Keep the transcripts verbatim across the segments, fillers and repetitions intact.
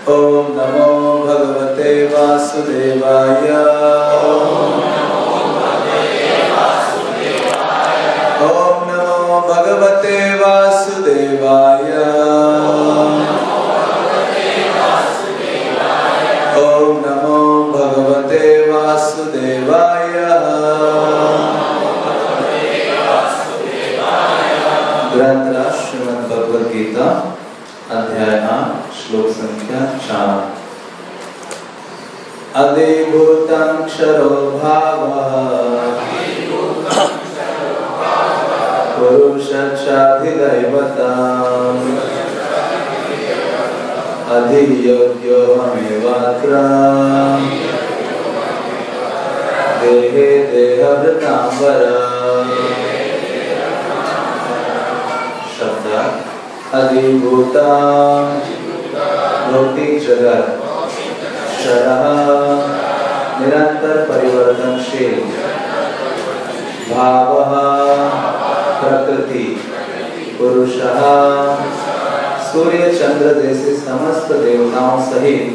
ओम नमो भगवते वासुदेवाय। ओम नमो भगवते वासुदेवाय। ओम नमो भगवते वासुदेवाय। ग्रंथ श्रीमद् भगवद गीता अध्याय आठ श्लोक संख्या चार। अधिभूतं क्षरो भावः पुरुषश्चाधिदैवतम् अधियोग्योऽहमेवात्र देहे देहभृतां वर। शब्द अधिभूता भौतिक जगत, क्षरः निरंतर परिवर्तनशील, भावः प्रकृति, पुरुषः सूर्य चंद्र जैसे समस्त देवताओं सहित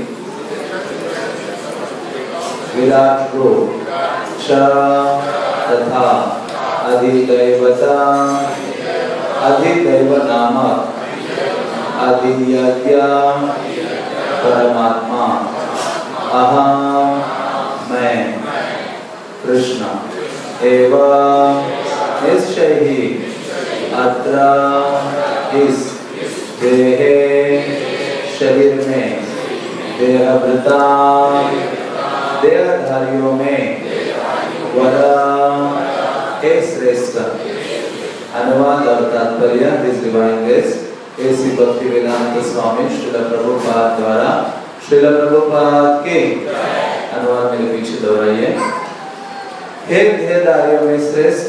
विराट रूप, च तथा अधिदैवता अधिदैव नामक अधियज्ञ परमात्मा अहम मैं कृष्ण एवं निश्चय ही अत्र इस देहे शरीर में देहभृता देहधारियों में वर हे श्रेष्ठ। अनुवाद और तात्पर्य। दिस डिवाइन ग्रेस एसी भक्ति वेदांत स्वामी श्रील प्रभुपाद द्वारा श्रील प्रभुपाद के अनुवाद मेरे पीछे दोहराइए। हे देहधारियों में श्रेष्ठ,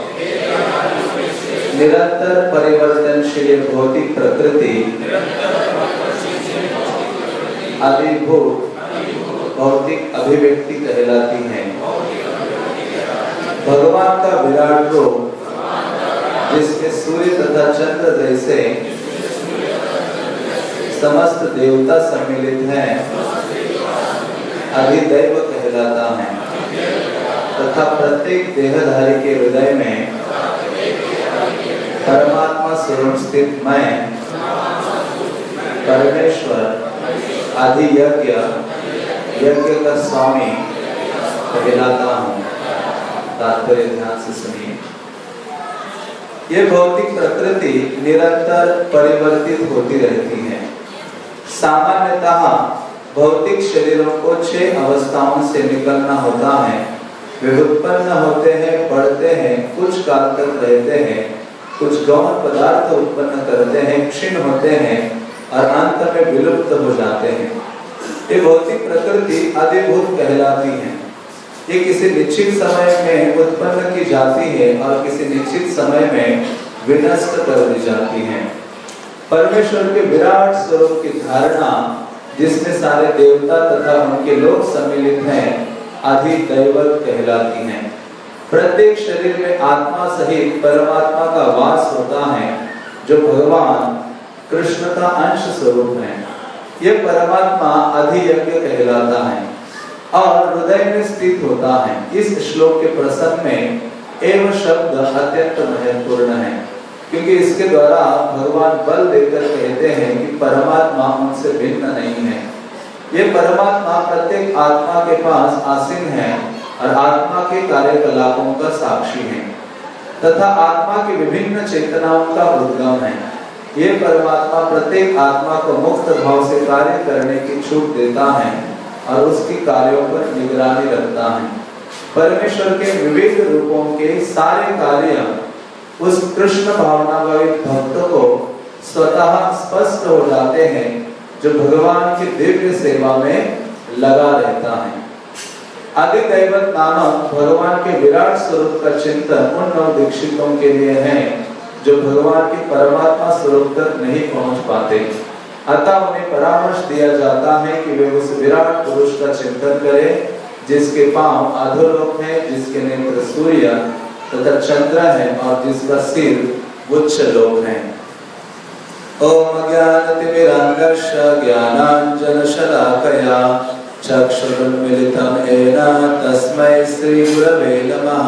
निरंतर परिवर्तनशील भौतिक प्रकृति अधिभूत भौतिक अभिव्यक्ति कहलाती है। भगवान का विराट रूप जिसमें सूर्य तथा चंद्र जैसे समस्त देवता सम्मिलित हैं अधिदैव कहलाता है तथा प्रत्येक देहधारी के हृदय में परमात्मा स्वरूप स्थित मैं परमेश्वर अधियज्ञ यज्ञ का स्वामी कहलाता हूँ। तात्पर्य ध्यान से सुनिए। ये भौतिक प्रकृति निरंतर परिवर्तित होती रहती है। सामान्यतः भौतिक शरीरों को छह अवस्थाओं से निकलना होता है। वे उत्पन्न होते हैं, बढ़ते हैं, कुछ काल तक रहते हैं, कुछ गौण पदार्थ उत्पन्न करते हैं, क्षीण होते हैं और अंत में विलुप्त हो जाते हैं। ये भौतिक प्रकृति अधिभूत कहलाती है। ये किसी निश्चित समय में उत्पन्न की जाती है और किसी निश्चित समय में विनष्ट कर दी जाती है। परमेश्वर के विराट स्वरूप की धारणा जिसमें सारे देवता तथा उनके लोग सम्मिलित हैं अधिदैवत कहलाती है। प्रत्येक शरीर में आत्मा सहित परमात्मा का वास होता है जो भगवान कृष्ण का अंश स्वरूप है। यह परमात्मा अधियज्ञ कहलाता है और हृदय में स्थित होता है। इस श्लोक के प्रसंग में एवं शब्द अत्यंत महत्वपूर्ण है क्योंकि इसके द्वारा भगवान बल देकर कहते हैं कि परमात्मा उनसे भिन्न नहीं है। ये परमात्मा प्रत्येक आत्मा के पास आसीन है और आत्मा के कार्यकलापों का साक्षी है तथा आत्मा की विभिन्न चेतनाओं का उद्गम है। ये परमात्मा प्रत्येक आत्मा को मुक्त भाव से कार्य करने की छूट देता है और उसकी कार्यों पर निगरानी रखता है। परमेश्वर के विविध रूपों के सारे कार्य उस कृष्ण भावनाभावित भक्त को स्वतः स्पष्ट हो जाते हैं जो भगवान की दिव्य सेवा में लगा रहता है। अधिदैवत नामक भगवान के विराट स्वरूप का चिंतन उन नव दीक्षितों के लिए है जो भगवान के परमात्मा स्वरूप तक नहीं पहुंच पाते। अतः उन्हें परामर्श दिया जाता है कि वे उस विराट पुरुष का चिंतन करें जिसके पांव अधोलोक है, जिसके नेत्र सूर्य तथा चंद्र है और जिसका सिर उच्च लोक है। ओम ज्ञानतिमिरान्धस्य ज्ञानाञ्जनशलाकया चक्षुरुन्मीलितं येन तस्मै श्रीगुरवे नमः।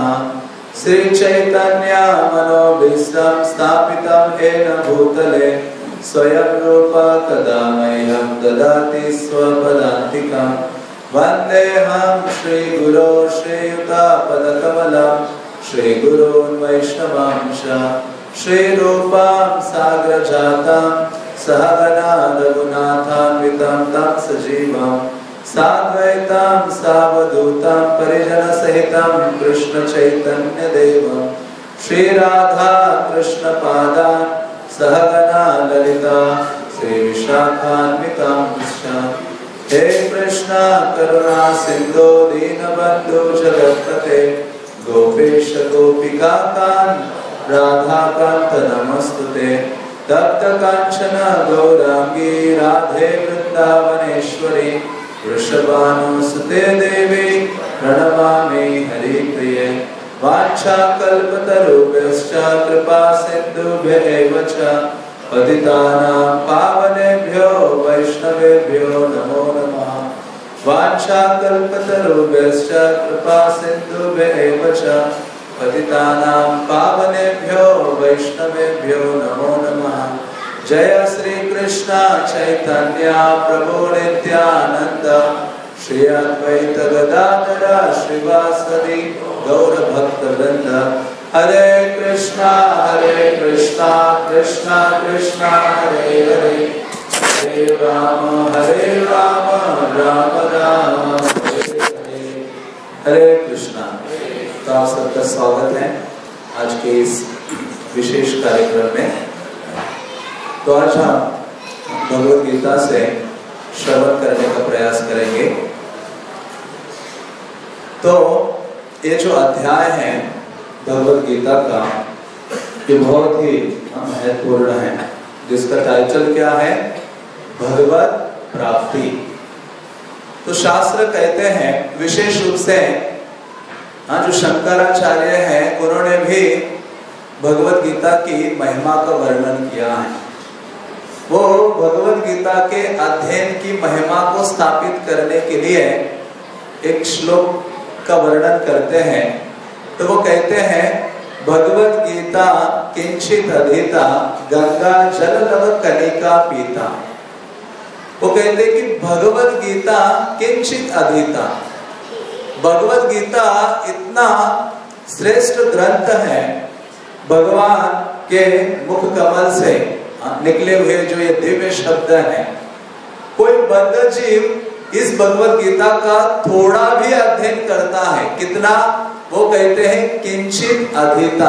श्रीचैतन्यमनोभीष्टं स्थापितं येन भूतले स्वयं रूप कदा मह्यं ददाति स्वपदान्तिकं। वन्देऽहं श्रीगुरो श्रीयुतापदकमलं श्रीगुरून् वैष्णवांश श्रीरूपां साग्रजातं सहगना रघुनाथान्वितं तं सजीवं साद्वैतं सावधूतं परिजनसहितं कृष्णचैतन्यदेवं श्रीराधा कृष्णपादान् सहगना ललिता श्रीविशाखान्वितां हे कृष्ण करुणा सिंधु दीनबंधु जगत्पते गोपेश गोपिकाकांत राधाकांत नमस्तुते। तप्त कांचन गौरांगी राधे वृंदावनेश्वरी वृषभानुसुते देवी प्रणमामि हरिप्रिये। वाञ्छाकल्पतरुभ्यश्च कृपा सिन्धुभ्यैव च पतितानां पावनेभ्यो वैष्णवेभ्यो नमो नमः। वाञ्छाकल्पतरुभ्यश्च कृपा सिन्धुभ्यैव च पतितानां पावनेभ्यो वैष्णवेभ्यो नमो नमः। जय श्री कृष्ण चैतन्य प्रभु नित्यानंद श्री अद्वैत गदाधर श्रीवासदि गौर भक्त वृंद। हरे कृष्णा हरे कृष्णा कृष्णा कृष्णा हरे हरे हरे राम हरे राम राम राम हरे हरे। हरे कृष्णा। तो आप सबका स्वागत है आज के इस विशेष कार्यक्रम में। तो आज हम भगवद गीता से श्रवण करने का प्रयास करेंगे। तो ये जो अध्याय है भगवद गीता का ये बहुत ही महत्वपूर्ण है, जिसका टाइटल क्या है? भगवत प्राप्ति। तो शास्त्र कहते हैं विशेष रूप से हाँ जो शंकराचार्य हैं उन्होंने भी भगवद गीता की महिमा का वर्णन किया है। वो भगवद गीता के अध्ययन की महिमा को स्थापित करने के लिए एक श्लोक का वर्णन करते हैं। तो वो कहते हैं भगवद गीता किंचित अधीता गंगा जल लव कनिका पीता। वो कहते हैं कि भगवद गीता किंचित अधीता, भगवद गीता इतना श्रेष्ठ ग्रंथ है, भगवान के मुख कमल से निकले हुए जो ये दिव्य शब्द हैं। कोई बद्ध जीव इस भगवद गीता का थोड़ा भी अध्ययन करता है, कितना? वो कहते हैं किंचित अधीता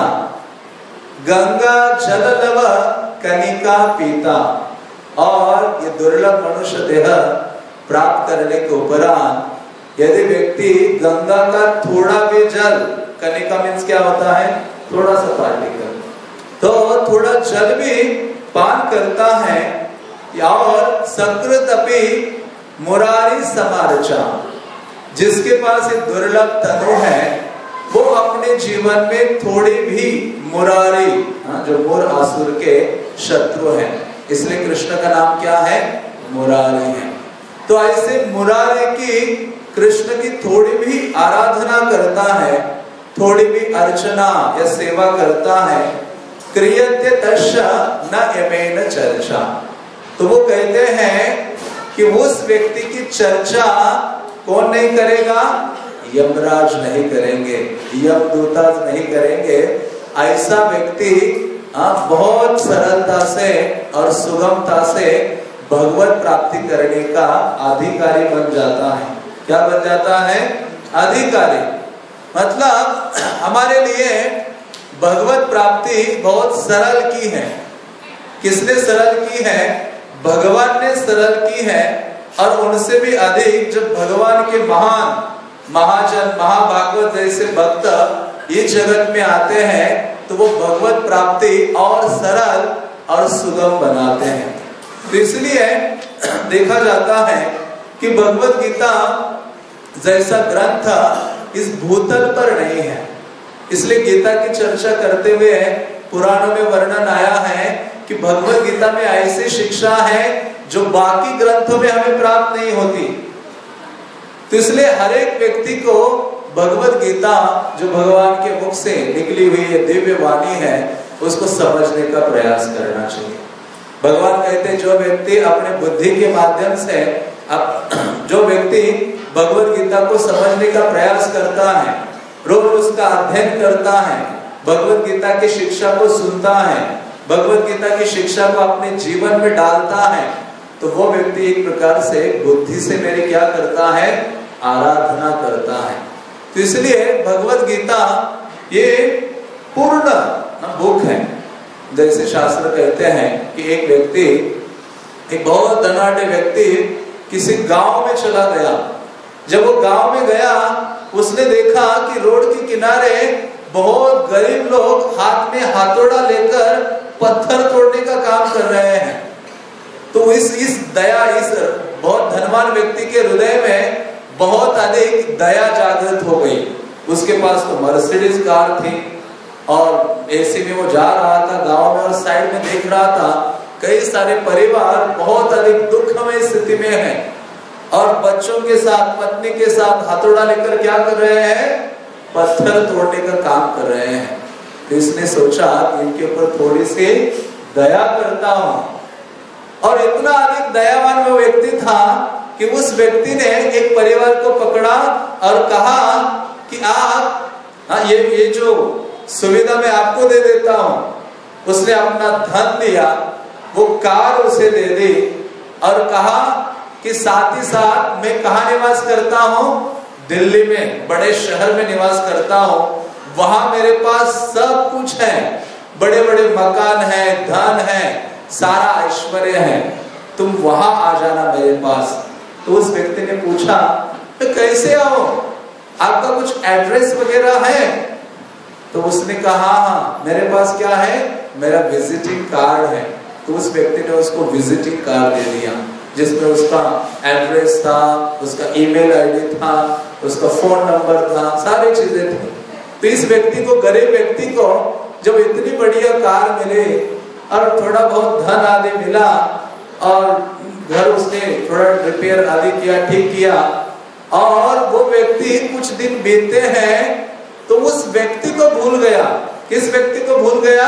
गंगा जल लव कनिका पीता। और ये दुर्लभ मनुष्य देह प्राप्त करने के उपरांत यदि व्यक्ति गंगा का थोड़ा भी जल, कनिका मीन्स क्या होता है? थोड़ा सा पार्टिकल, तो थोड़ा जल भी पान करता है और सकृत अपि मुरारी समार्चा, जिसके पास एक दुर्लभ तनु है वो अपने जीवन में थोड़ी भी मुरारी, जो मुर आसुर के शत्रु हैं, इसलिए कृष्ण का नाम क्या है? मुरारी है। तो ऐसे मुरारी की कृष्ण की थोड़ी भी आराधना करता है, थोड़ी भी अर्चना या सेवा करता है, क्रियते तस्य न यमेन चर्चा। तो वो कहते हैं कि उस व्यक्ति की चर्चा कौन नहीं करेगा? यमराज नहीं करेंगे, यमदूताज नहीं करेंगे। ऐसा व्यक्ति बहुत सरलता से और सुगमता से भगवत प्राप्ति करने का अधिकारी बन जाता है। क्या बन जाता है? अधिकारी। मतलब हमारे लिए भगवत प्राप्ति बहुत सरल की है। किसने सरल की है? भगवान ने सरल की है। और उनसे भी अधिक जब भगवान के महान महाजन महाभागवत जैसे भक्त इस जगत में आते हैं तो वो भगवत प्राप्ति और सरल और सुगम बनाते हैं। तो इसलिए देखा जाता है कि भगवत गीता जैसा ग्रंथ इस भूतल पर नहीं है। इसलिए गीता की चर्चा करते हुए पुराणों में वर्णन आया है कि कि भगवत गीता में ऐसी शिक्षा है जो बाकी ग्रंथों में हमें प्राप्त नहीं होती। तो इसलिए हर एक व्यक्ति को भगवत गीता जो भगवान के मुख से निकली हुई ये दिव्य वाणी है उसको समझने का प्रयास करना चाहिए। भगवान कहते हैं जो व्यक्ति अपने बुद्धि के माध्यम से अब जो व्यक्ति भगवत गीता को समझने का प्रयास करता है, रोज उसका अध्ययन करता है, भगवत गीता की शिक्षा को सुनता है, भगवत गीता की शिक्षा को अपने जीवन में डालता है, तो वो व्यक्ति एक प्रकार से बुद्धि से मेरी क्या करता है, आराधना करता है। तो इसलिए भगवत गीता ये पूर्ण बुक है। जैसे शास्त्र कहते हैं कि एक व्यक्ति, एक बहुत धनाढ्य व्यक्ति किसी गांव में चला गया। जब वो गांव में गया उसने देखा कि रोड के किनारे बहुत गरीब लोग हाथ में हथौड़ा लेकर पत्थर तोड़ने का काम कर रहे हैं। तो इस इस दया, इस बहुत धनवान व्यक्ति के हृदय में बहुत अधिक दया जागृत हो गई। उसके पास तो मर्सिडीज कार थी और एसी में वो जा रहा था गांव में और साइड में देख रहा था कई सारे परिवार बहुत अधिक दुखमय स्थिति में है और बच्चों के साथ, पत्नी के साथ हथौड़ा लेकर क्या कर रहे हैं, पत्थर तोड़ने का काम कर रहे हैं। तो इसने सोचा इनके ऊपर थोड़ी सी दया करता हूं। और इतना अधिक दयावान वो व्यक्ति था कि उस व्यक्ति ने एक परिवार को पकड़ा और कहा कि आप हाँ, ये ये जो सुविधा मैं आपको दे देता हूं। उसने अपना धन दिया, वो कार उसे दे दी और कहा कि साथ ही साथ मैं कहाँ निवास करता हूं, दिल्ली में बड़े शहर में निवास करता हूं, वहां मेरे पास सब कुछ है, बड़े बड़े मकान है, धन है, सारा ऐश्वर्य है, तुम वहां आ जाना मेरे पास। तो उस व्यक्ति ने पूछा तो कैसे आओ, आपका कुछ एड्रेस वगैरह है? तो उसने कहा हाँ मेरे पास क्या है, मेरा विजिटिंग कार्ड है। तो उस व्यक्ति ने उसको विजिटिंग कार्ड दे दिया जिसमें उसका एड्रेस था, उसका ईमेल आईडी था, उसका फोन नंबर था, सारी चीजें थी। तो इस व्यक्ति को, गरीब व्यक्ति को जब इतनी बढ़िया कार मिले और थोड़ा बहुत धन आदि मिला और घर उसने थोड़ा रिपेयर आदि किया, ठीक किया, और वो व्यक्ति कुछ दिन बीते हैं तो उस व्यक्ति को भूल गया। किस व्यक्ति को भूल गया?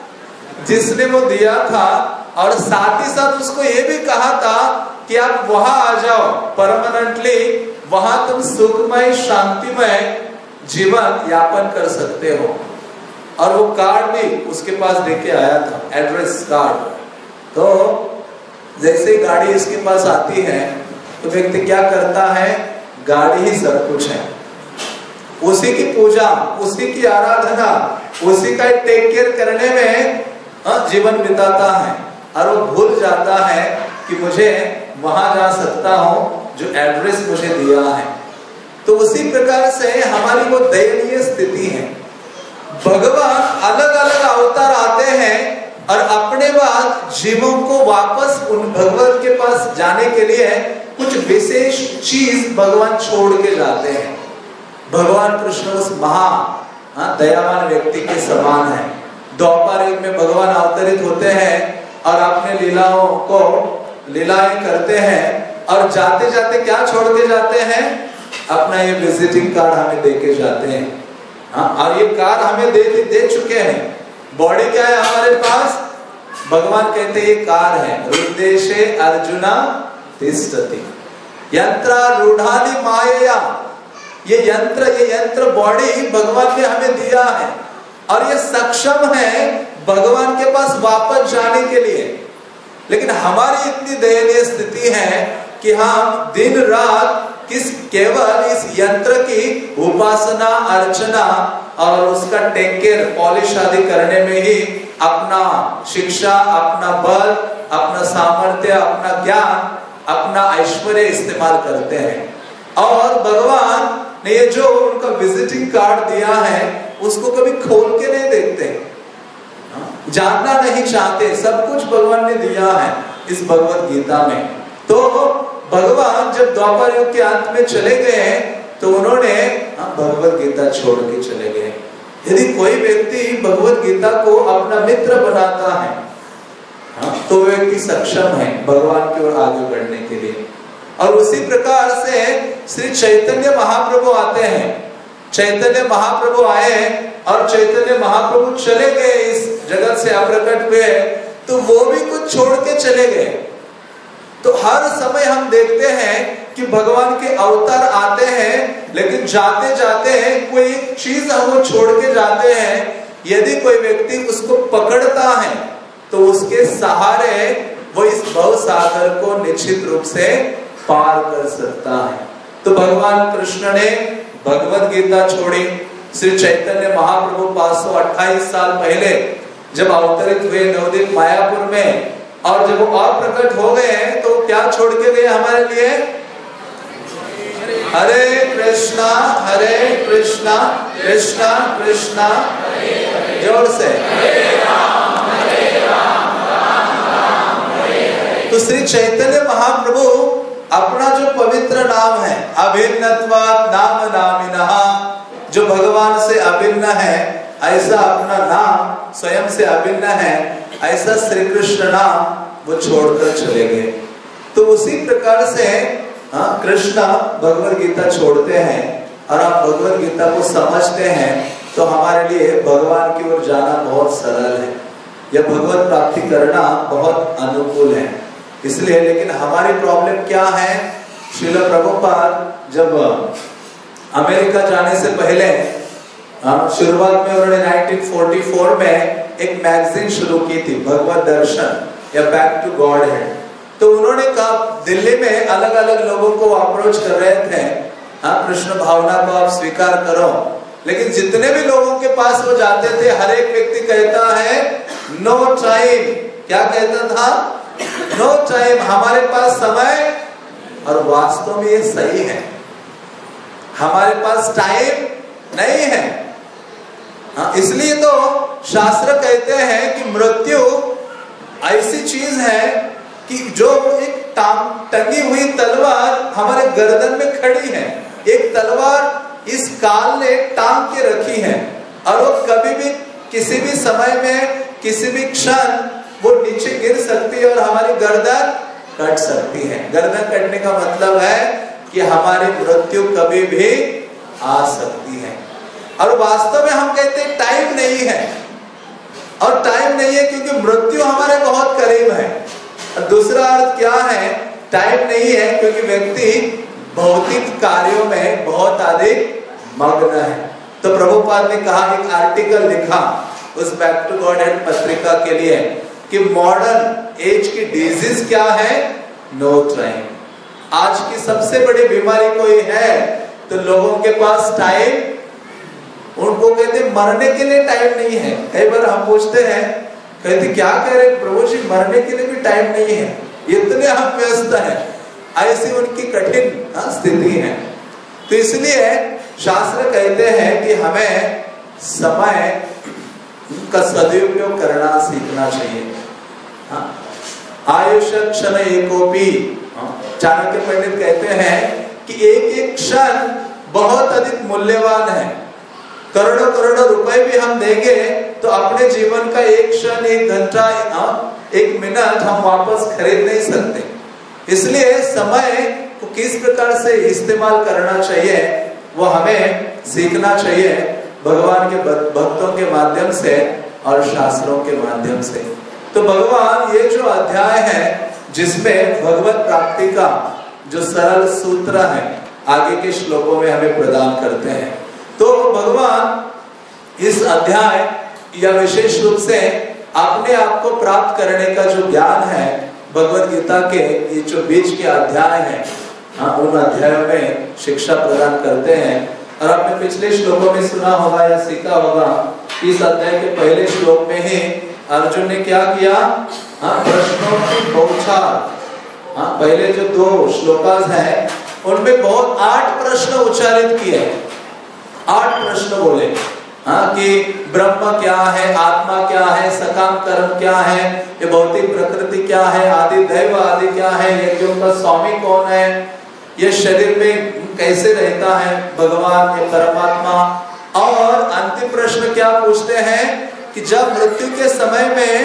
जिसने वो दिया था, और साथ ही साथ उसको ये भी कहा था कि आप वहां आ जाओ परमानेंटली, वहां तुम सुखमय शांतिमय जीवन यापन कर सकते हो। और वो कार्ड भी उसके पास लेके आया था, एड्रेस कार्ड। तो जैसे ही गाड़ी इसके पास आती है तो व्यक्ति क्या करता है, गाड़ी ही सब कुछ है, उसी की पूजा, उसी की आराधना, उसी का टेक केयर करने में जीवन बिताता है और वो भूल जाता है कि मुझे वहां जा सकता हूं जो एड्रेस मुझे दिया है। तो उसी प्रकार से हमारी वो दयनीय स्थिति है। भगवान अलग अलग अवतार आते हैं और अपने बाद जीवों को वापस उन भगवान के पास जाने के लिए कुछ विशेष चीज भगवान छोड़ के जाते हैं। भगवान कृष्ण उस महा दयावान व्यक्ति के समान है। द्वापर युग में भगवान अवतरित होते हैं और अपने लीलाओं को लीलाएं करते हैं और जाते जाते क्या छोड़ के जाते हैं, अपना ये विजिटिंग कार्ड हमें दे के जाते हैं। हाँ, और ये कार्ड हमें दे दे चुके हैं। बॉडी क्या है हमारे पास? भगवान कहते हैं ये कार है। हृदयेशे अर्जुना तिष्ठति यंत्रारूढ़ानि मायया। ये यंत्र, ये यंत्र बॉडी भगवान ने हमें दिया है और ये सक्षम है भगवान के पास वापस जाने के लिए। लेकिन हमारी इतनी दयनीय स्थिति है कि हम दिन रात किस केवल इस यंत्र की उपासना, अर्चना और उसका टेक केयर, पॉलिश आदि करने में ही अपना शिक्षा, अपना बल, अपना सामर्थ्य, अपना ज्ञान, अपना ऐश्वर्य इस्तेमाल करते हैं। और भगवान ने ये जो उनका विजिटिंग कार्ड दिया है उसको कभी खोल के नहीं देखते, जानना नहीं चाहते। सब कुछ भगवान ने दिया है इस भगवत गीता में। तो भगवान जब द्वापर युग के अंत में चले गए तो उन्होंने भगवत गीता छोड़ के चले गए। यदि कोई व्यक्ति भगवत गीता को अपना मित्र बनाता है हाँ, तो व्यक्ति सक्षम है भगवान की ओर आगे बढ़ने के लिए। और उसी प्रकार से श्री चैतन्य महाप्रभु आते हैं। चैतन्य महाप्रभु आए और चैतन्य महाप्रभु चले गए, इस जगत से अप्रकट हुए, तो वो भी कुछ छोड़ के चले गए। तो हर समय हम देखते हैं कि भगवान के अवतार आते हैं, लेकिन जाते जाते हैं कोई एक चीज वो छोड़ के जाते हैं। यदि कोई व्यक्ति उसको पकड़ता है तो उसके सहारे वो इस भव सागर को निश्चित रूप से पार कर सकता है। तो भगवान कृष्ण ने भगवत गीता छोड़ी। श्री चैतन्य महाप्रभु पाँच सौ अट्ठाईस साल पहले जब अवतरित हुए नवदीप मायापुर में, और जब वो अप्रकट हो गए हैं तो क्या छोड़ के गए हमारे लिए? हरे कृष्णा हरे कृष्णा कृष्णा कृष्णा, जोर से, तो श्री चैतन्य महाप्रभु अपना जो पवित्र नाम है अभिन्नत्वात् नाम नामिनः, जो भगवान से अभिन्न है ऐसा अपना नाम स्वयं से अभिन्न है ऐसा श्री कृष्ण नाम वो छोड़कर चले गए। तो उसी प्रकार से हाँ कृष्ण भगवत गीता छोड़ते हैं और आप भगवत गीता को समझते हैं तो हमारे लिए भगवान की ओर जाना बहुत सरल है, या भगवत प्राप्ति करना बहुत अनुकूल है। इसलिए लेकिन हमारी प्रॉब्लम क्या है? श्रील प्रभुपाद जब अमेरिका जाने से पहले शुरुआत में उन्होंने उन्नीस सौ चौवालीस में एक मैगजीन शुरू की थी, भगवत दर्शन या बैक टू गॉड है। तो उन्होंने कहा दिल्ली में अलग अलग लोगों को अप्रोच कर रहे थे, हाँ कृष्ण भावना को आप स्वीकार करो, लेकिन जितने भी लोगों के पास वो जाते थे हर एक व्यक्ति कहता है नो टाइम। क्या कहता था? नो टाइम, हमारे पास समय। और वास्तव में ये सही है, हमारे पास टाइम नहीं है। हाँ, इसलिए तो शास्त्र कहते हैं कि मृत्यु ऐसी चीज है कि जो एक टंगी हुई तलवार हमारे गर्दन में खड़ी है। एक तलवार इस काल ने टांग के रखी है और वो कभी भी किसी भी समय में किसी भी क्षण वो नीचे गिर सकती है और हमारी गर्दन कट सकती है। गर्दन कटने का मतलब है कि हमारी मृत्यु कभी भी आ सकती है। और वास्तव में हम कहते हैं टाइम नहीं है, और टाइम नहीं है क्योंकि मृत्यु हमारे बहुत करीब है। और दूसरा अर्थ क्या है? टाइम नहीं है क्योंकि व्यक्ति भौतिक कार्यों में बहुत अधिक मग्न है। तो प्रभुपाद ने कहा, एक आर्टिकल लिखा उस बैक टू गॉड हेड पत्रिका के लिए कि मॉडर्न एज की डिजीज क्या है? No time. आज की सबसे बड़ी बीमारी कोई है तो लोगों के पास टाइम, उनको कहते मरने के लिए टाइम नहीं है। कई बार हम पूछते हैं, कहते क्या कह रहे प्रभु जी, मरने के लिए भी टाइम नहीं है, इतने हम व्यस्त हैं। ऐसी उनकी कठिन स्थिति है। तो इसलिए शास्त्र कहते हैं कि हमें समय का सदुपयोग करना सीखना चाहिए। आयुष क्षण एकोपी, चाणक्य पंडित कहते हैं कि एक एक क्षण बहुत अधिक मूल्यवान है। करोड़ों करोड़ों रुपए भी हम देंगे तो अपने जीवन का एक क्षण, एक घंटा, एक मिनट हम वापस खरीद नहीं सकते। इसलिए समय को किस प्रकार से इस्तेमाल करना चाहिए वो हमें सीखना चाहिए भगवान के भक्तों के माध्यम से और शास्त्रों के माध्यम से। तो भगवान ये जो अध्याय है जिसमें भगवत प्राप्ति का जो सरल सूत्र है आगे के श्लोकों में हमें प्रदान करते हैं। तो भगवान इस अध्याय या विशेष रूप से अपने आप को प्राप्त करने का जो ज्ञान है भगवत गीता के ये जो बीच के अध्याय हैं, हाँ, उन अध्यायों में शिक्षा प्रदान करते हैं। और आपने पिछले श्लोकों में सुना होगा या सीखा होगा, इस अध्याय के पहले श्लोक में ही अर्जुन ने क्या किया? हाँ, प्रश्नों की बौछार। हाँ, पहले जो दो श्लोकास हैं उनमें बहुत आठ प्रश्न उच्चारित किए, आठ प्रश्न बोले। हाँ, कि ब्रह्म क्या है, आत्मा क्या है, सकाम कर्म क्या है, ये भौतिक प्रकृति क्या है, आदि दैव आदि क्या है, यज्ञों का स्वामी कौन है, ये शरीर में कैसे रहता है भगवान या परमात्मा। और अंतिम प्रश्न क्या पूछते हैं कि जब मृत्यु के समय में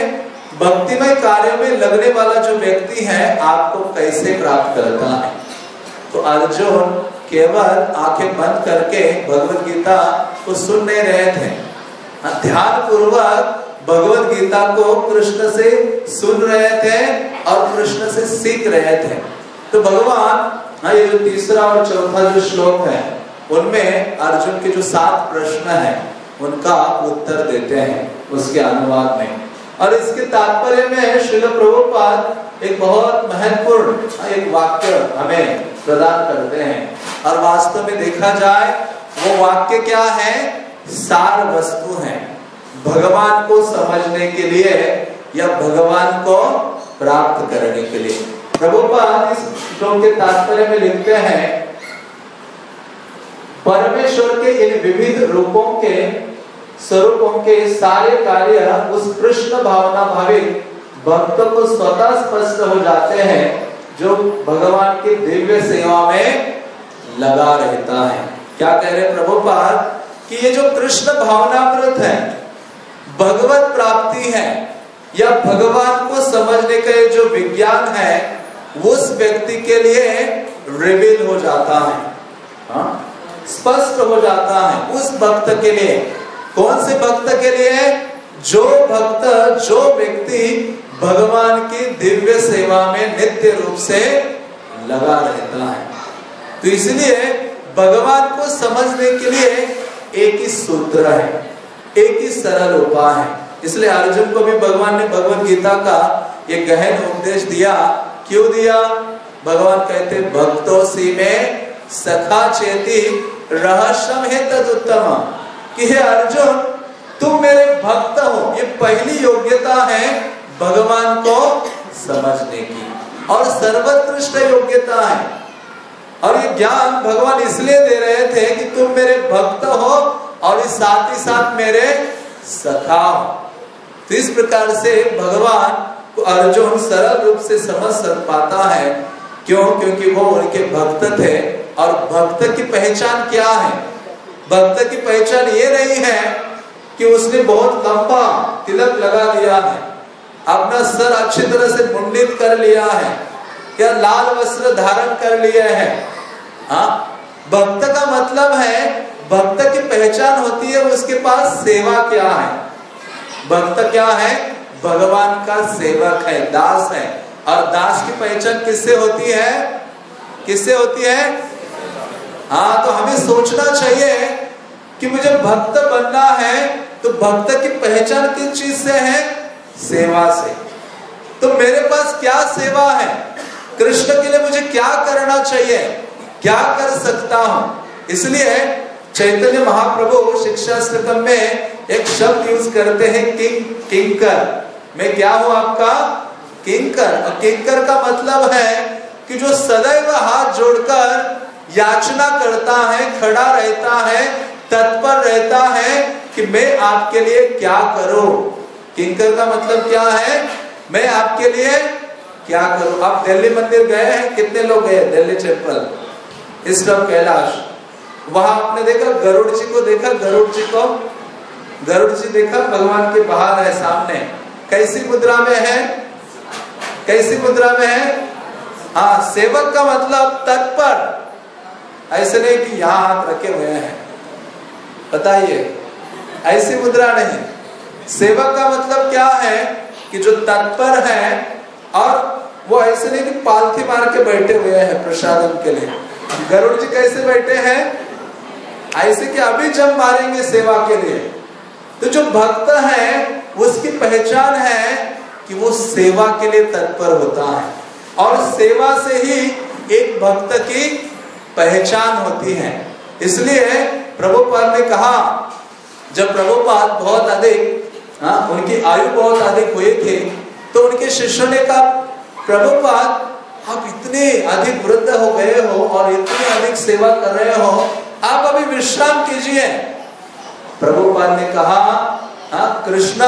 भक्तिमय कार्यों में लगने वाला जो व्यक्ति है आपको कैसे प्राप्त करता है। तो अर्जुन केवल आंखें बंद करके भगवत गीता को सुन नहीं रहे थे, ध्यान पूर्वक भगवत गीता को कृष्ण से सुन रहे थे और कृष्ण से सीख रहे थे। तो भगवान हाँ ये जो तीसरा और चौथा जो श्लोक है उनमें अर्जुन के जो सात प्रश्न है उनका उत्तर देते हैं उसके अनुवाद में। और इसके तात्पर्य में श्रील प्रभुपाद एक बहुत महत्वपूर्ण एक वाक्य हमें प्रदान करते हैं। और वास्तव में देखा जाए वो वाक्य क्या है, सार वस्तु है भगवान को समझने के लिए या भगवान को प्राप्त करने के लिए। प्रभुपाद इस श्लोक के तात्पर्य में लिखते हैं, परमेश्वर के इन विविध रूपों के स्वरूपों के सारे कार्य उस कृष्ण भावना भावित भक्त को स्वतः स्पष्ट हो जाते हैं जो भगवान की दिव्य सेवा में लगा रहता है। क्या कह रहे प्रभुपाद कि ये जो कृष्ण भावनामृत है, भगवत प्राप्ति है या भगवान को समझने का जो विज्ञान है उस व्यक्ति के लिए रिवील हो जाता है, हाँ? स्पष्ट हो जाता है उस भक्त के लिए। कौन से भक्त के लिए? जो भक्त जो व्यक्ति भगवान की दिव्य सेवा में नित्य रूप से लगा रहता है। तो इसलिए भगवान को समझने के लिए एक ही सूत्र है, एक ही सरल उपाय है। इसलिए अर्जुन को भी भगवान ने भगवत गीता का ये गहन उपदेश दिया। क्यों दिया? भगवान कहते भक्तों सी में सखा चेती रहस्यम है तदुत्तम, कि हे अर्जुन तुम मेरे भक्त हो, ये पहली योग्यता है भगवान को समझने की और सर्वोत्कृष्ट योग्यता है। और ये ज्ञान भगवान इसलिए दे रहे थे कि तुम मेरे भक्त हो और इस साथ ही साथ मेरे सखा हो। तो इस प्रकार से भगवान को अर्जुन सरल रूप से समझ सक पाता है। क्यों? क्योंकि वो उनके भक्त थे। और भक्त की पहचान क्या है? भक्त की पहचान ये नहीं है कि उसने बहुत लंबा तिलक लगा लिया है, अपना सर अच्छी तरह से मुंडित कर लिया है या लाल वस्त्र धारण कर लिए हैं। हाँ, भक्त का मतलब है, भक्त की पहचान होती है उसके पास सेवा क्या है। भक्त क्या है? भगवान का सेवक है, दास है। और दास की पहचान किससे होती है? किससे होती है? हाँ, तो हमें सोचना चाहिए कि मुझे भक्त बनना है तो भक्त की पहचान किस चीज से है? सेवा से। तो मेरे पास क्या सेवा है? कृष्ण के लिए मुझे क्या करना चाहिए, क्या कर सकता हूं? इसलिए चैतन्य महाप्रभु शिक्षा स्तकम में एक शब्द यूज करते हैं किंग किंकर। मैं क्या हूं आपका? किंकर। और किंकर का मतलब है कि जो सदैव हाथ जोड़कर याचना करता है, खड़ा रहता है, तत्पर रहता है कि मैं आपके लिए क्या करूं। किंकर का मतलब क्या है? मैं आपके लिए क्या करूं। आप दिल्ली मंदिर गए हैं? कितने लोग गए? दिल्ली टेम्पल, ईस्टर्न कैलाश, वहां आपने देखा गरुड़ जी को देखा? गरुड़ जी को गरुड़ जी देखा? भगवान के बाहर है सामने। कैसी मुद्रा में है? कैसी मुद्रा में है? हाँ, सेवक का मतलब तत्पर, ऐसे नहीं कि यहाँ हाथ रखे हुए हैं। बताइए, ऐसी मुद्रा नहीं। सेवक का मतलब क्या है कि जो तत्पर है, और वो ऐसे नहीं कि पालथी मार के बैठे हुए हैं प्रसादम के लिए। गरुड़ जी कैसे बैठे हैं? ऐसे कि अभी जब मारेंगे सेवा के लिए। तो जो भक्त है उसकी पहचान है कि वो सेवा के लिए तत्पर होता है, और सेवा से ही एक भक्त की पहचान होती है। इसलिए प्रभुपाद ने कहा, जब प्रभुपाद बहुत अधिक, हाँ, उनकी आयु बहुत अधिक हुई थी, तो उनके शिष्यों ने कहा, प्रभुपाद आप इतने अधिक वृद्ध हो गए हो और इतनी अधिक सेवा कर रहे हो, आप अभी विश्राम कीजिए। प्रभुपाद ने कहा, हाँ, कृष्णा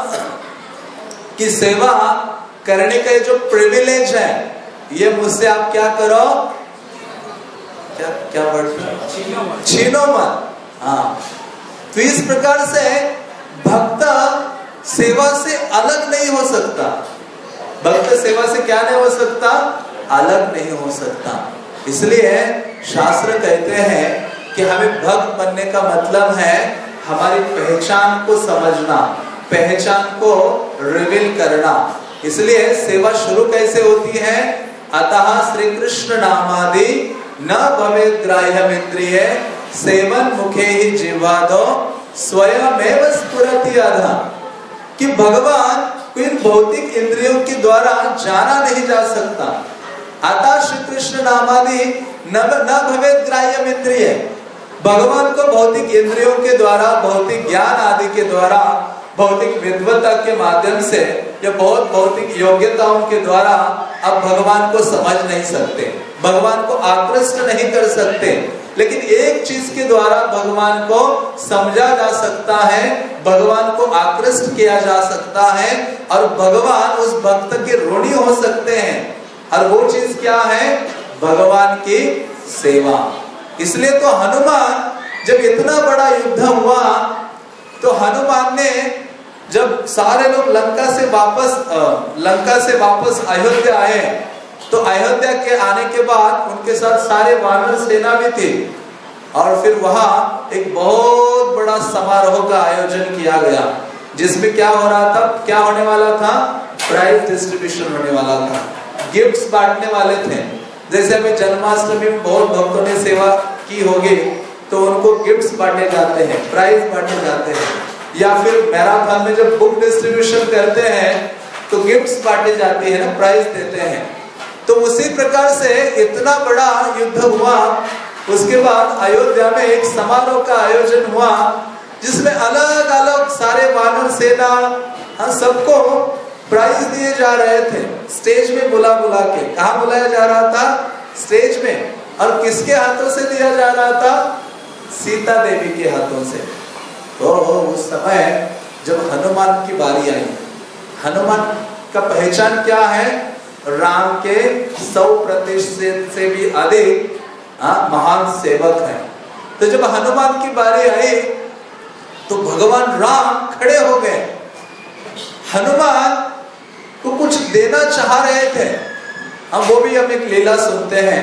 की सेवा करने का जो प्रिविलेज है, ये मुझसे आप क्या करो, क्या क्या वर्ड, छीनो मत। हाँ, तो इस प्रकार से भक्त सेवा से अलग नहीं हो सकता। भक्त सेवा से क्या नहीं हो सकता? अलग नहीं हो सकता। इसलिए शास्त्र कहते हैं कि हमें भक्त बनने का मतलब है हमारी पहचान को समझना, पहचान को रिवील करना। इसलिए सेवा शुरू कैसे होती है? अतः श्री कृष्ण नामादि न भवेत् ग्राह्यमिन्द्रिय सेवन मुखे ही जिह्वादो स्वयमेव स्फुरति अधा। कि भगवान कोई भौतिक इंद्रियों के द्वारा जाना नहीं जा सकता। अतः श्री कृष्ण नामादि न न भवेत् ग्राह्यमिन्द्रिय, भगवान को भौतिक इंद्रियों के द्वारा, भौतिक ज्ञान आदि के द्वारा, भौतिक विद्वता के माध्यम से या बहुत भौतिक योग्यताओं के द्वारा अब भगवान को समझ नहीं सकते, भगवान को आकृष्ट नहीं कर सकते। लेकिन एक चीज के द्वारा भगवान को समझा जा सकता है, भगवान को आकृष्ट किया जा सकता है और भगवान उस भक्त के ऋणी हो सकते हैं। और वो चीज क्या है? भगवान की सेवा। इसलिए तो हनुमान जब इतना बड़ा युद्ध हुआ तो हनुमान ने, जब सारे लोग लंका से वापस लंका से वापस अयोध्या आए तो अयोध्या के आने के बाद उनके साथ सारे वानर सेना भी थी और फिर वहां एक बहुत बड़ा समारोह का आयोजन किया गया जिसमें क्या हो रहा था, क्या होने वाला था? प्राइज डिस्ट्रीब्यूशन होने वाला था, गिफ्ट्स बांटने वाले थे। जैसे अभी जन्माष्टमी में बहुत भक्तों ने सेवा की होगी तो उनको गिफ्ट्स बांटे जाते हैं, प्राइज बांटे जाते हैं, या फिर मैराथन में जब बुक डिस्ट्रीब्यूशन करते हैं तो गिफ्ट्स बांटे जाते हैं ना, प्राइज देते हैं। तो उसी प्रकार से इतना बड़ा युद्ध हुआ। उसके बाद अयोध्या में एक समारोह का आयोजन हुआ जिसमें अलग अलग सारे वानर सेना, हाँ, सबको प्राइज दिए जा रहे थे। स्टेज में बुला बुला के, कहाँ बुलाया जा रहा था? स्टेज में। और किसके हाथों से दिया जा रहा था? सीता देवी के हाथों से। तो उस समय जब हनुमान की बारी आई, हनुमान का पहचान क्या है? राम के सौ प्रतिशत से भी अधिक महान सेवक है। तो जब हनुमान की बारी आई तो भगवान राम खड़े हो गए, हनुमान को कुछ देना चाह रहे थे। हम वो भी हम एक लीला सुनते हैं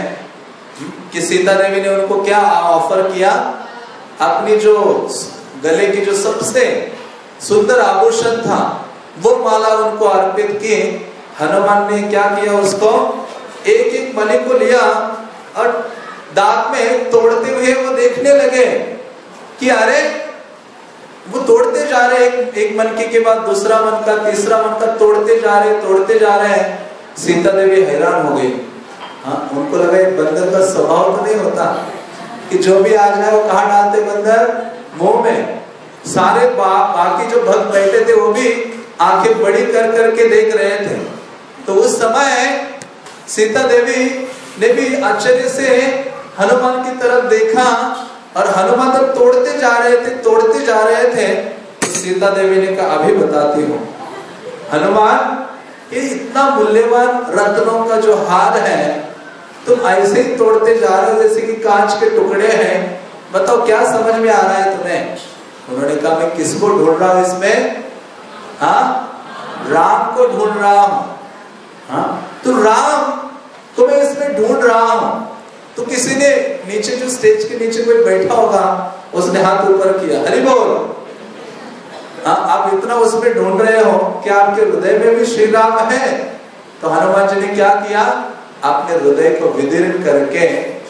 कि सीता देवी ने उनको क्या ऑफर किया? अपनी जो गले की जो सबसे सुंदर आभूषण था वो माला उनको अर्पित की। हनुमान ने क्या किया? उसको एक एक मणि को लिया और दांत में तोड़ते हुए वो देखने लगे कि अरे वो तोड़ते जा रहे, एक, एक मनके के बाद दूसरा मनका, तीसरा मनका तोड़ते जा रहे तोड़ते जा रहे हैं। सीता देवी हैरान हो गई। हाँ, उनको लगा एक बंदर का स्वभाव तो नहीं होता कि जो भी आ जाए वो कहाँ डालते बंदर? मुंह में। सारे बा, बाकी जो भक्त बैठे थे वो भी आंखें बड़ी कर करके देख रहे थे। तो उस समय सीता देवी ने भी आश्चर्य से हनुमान की तरफ देखा और हनुमान जब तोड़ते जा रहे थे तोड़ते जा रहे थे तो सीता देवी ने कहा अभी बताती हूँ हनुमान, ये इतना मूल्यवान रत्नों का जो हार है तुम ऐसे ही तोड़ते जा रहे हो जैसे कि कांच के टुकड़े हैं, बताओ क्या समझ में आ रहा है तुम्हें? उन्होंने कहा मैं किसको ढूंढ रहा हूँ इसमें? हाँ, राम को ढूंढ रहा हूँ। हाँ, तो राम को मैं इसमें ढूंढ रहा हूँ। तो किसी ने नीचे, जो स्टेज के नीचे कोई बैठा होगा, उसने हाथ ऊपर किया, हरि बोल। हाँ, आप इतना उसमें ढूंढ रहे हो कि आपके हृदय में भी श्री राम है। तो हनुमान जी ने क्या किया? अपने हृदय को विदीर्ण करके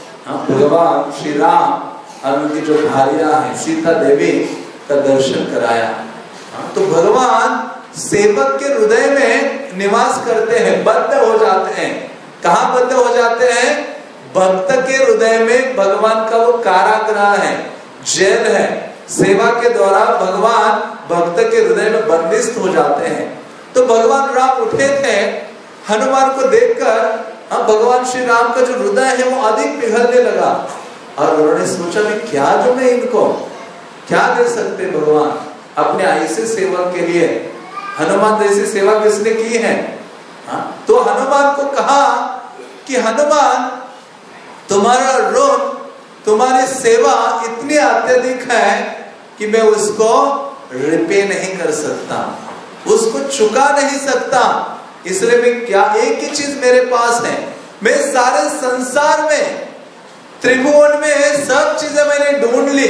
भगवान श्री राम और उनकी जो भार्या है सीता देवी का दर्शन कराया। तो भगवान सेवक के हृदय में निवास करते हैं, बद्ध हो जाते हैं। कहाँ बद्ध हो जाते हैं? भक्त के हृदय में भगवान का वो कारागृह है, जेल है। सेवा के द्वारा भगवान भक्त के हृदय में बंदिस्त हो जाते हैं। तो भगवान राम उठे थे, हनुमान को देखकर हाँ भगवान श्री राम का जो हृदय है वो अधिक पिघलने लगा और उन्होंने सोचा मैं क्या दूं, मैं इनको क्या दे सकते भगवान अपने ऐसे सेवक के लिए? हनुमान जैसी सेवा किसने की है? हाँ, तो हनुमान को कहा कि हनुमान तुम्हारा ऋण, तुम्हारी सेवा इतनी अत्यधिक है कि मैं उसको रिपे नहीं कर सकता। उसको चुका नहीं सकता। इसलिए मैं क्या, एक ही चीज मेरे पास है, मैं सारे संसार में, त्रिभुवन में सब चीजें मैंने ढूंढ ली,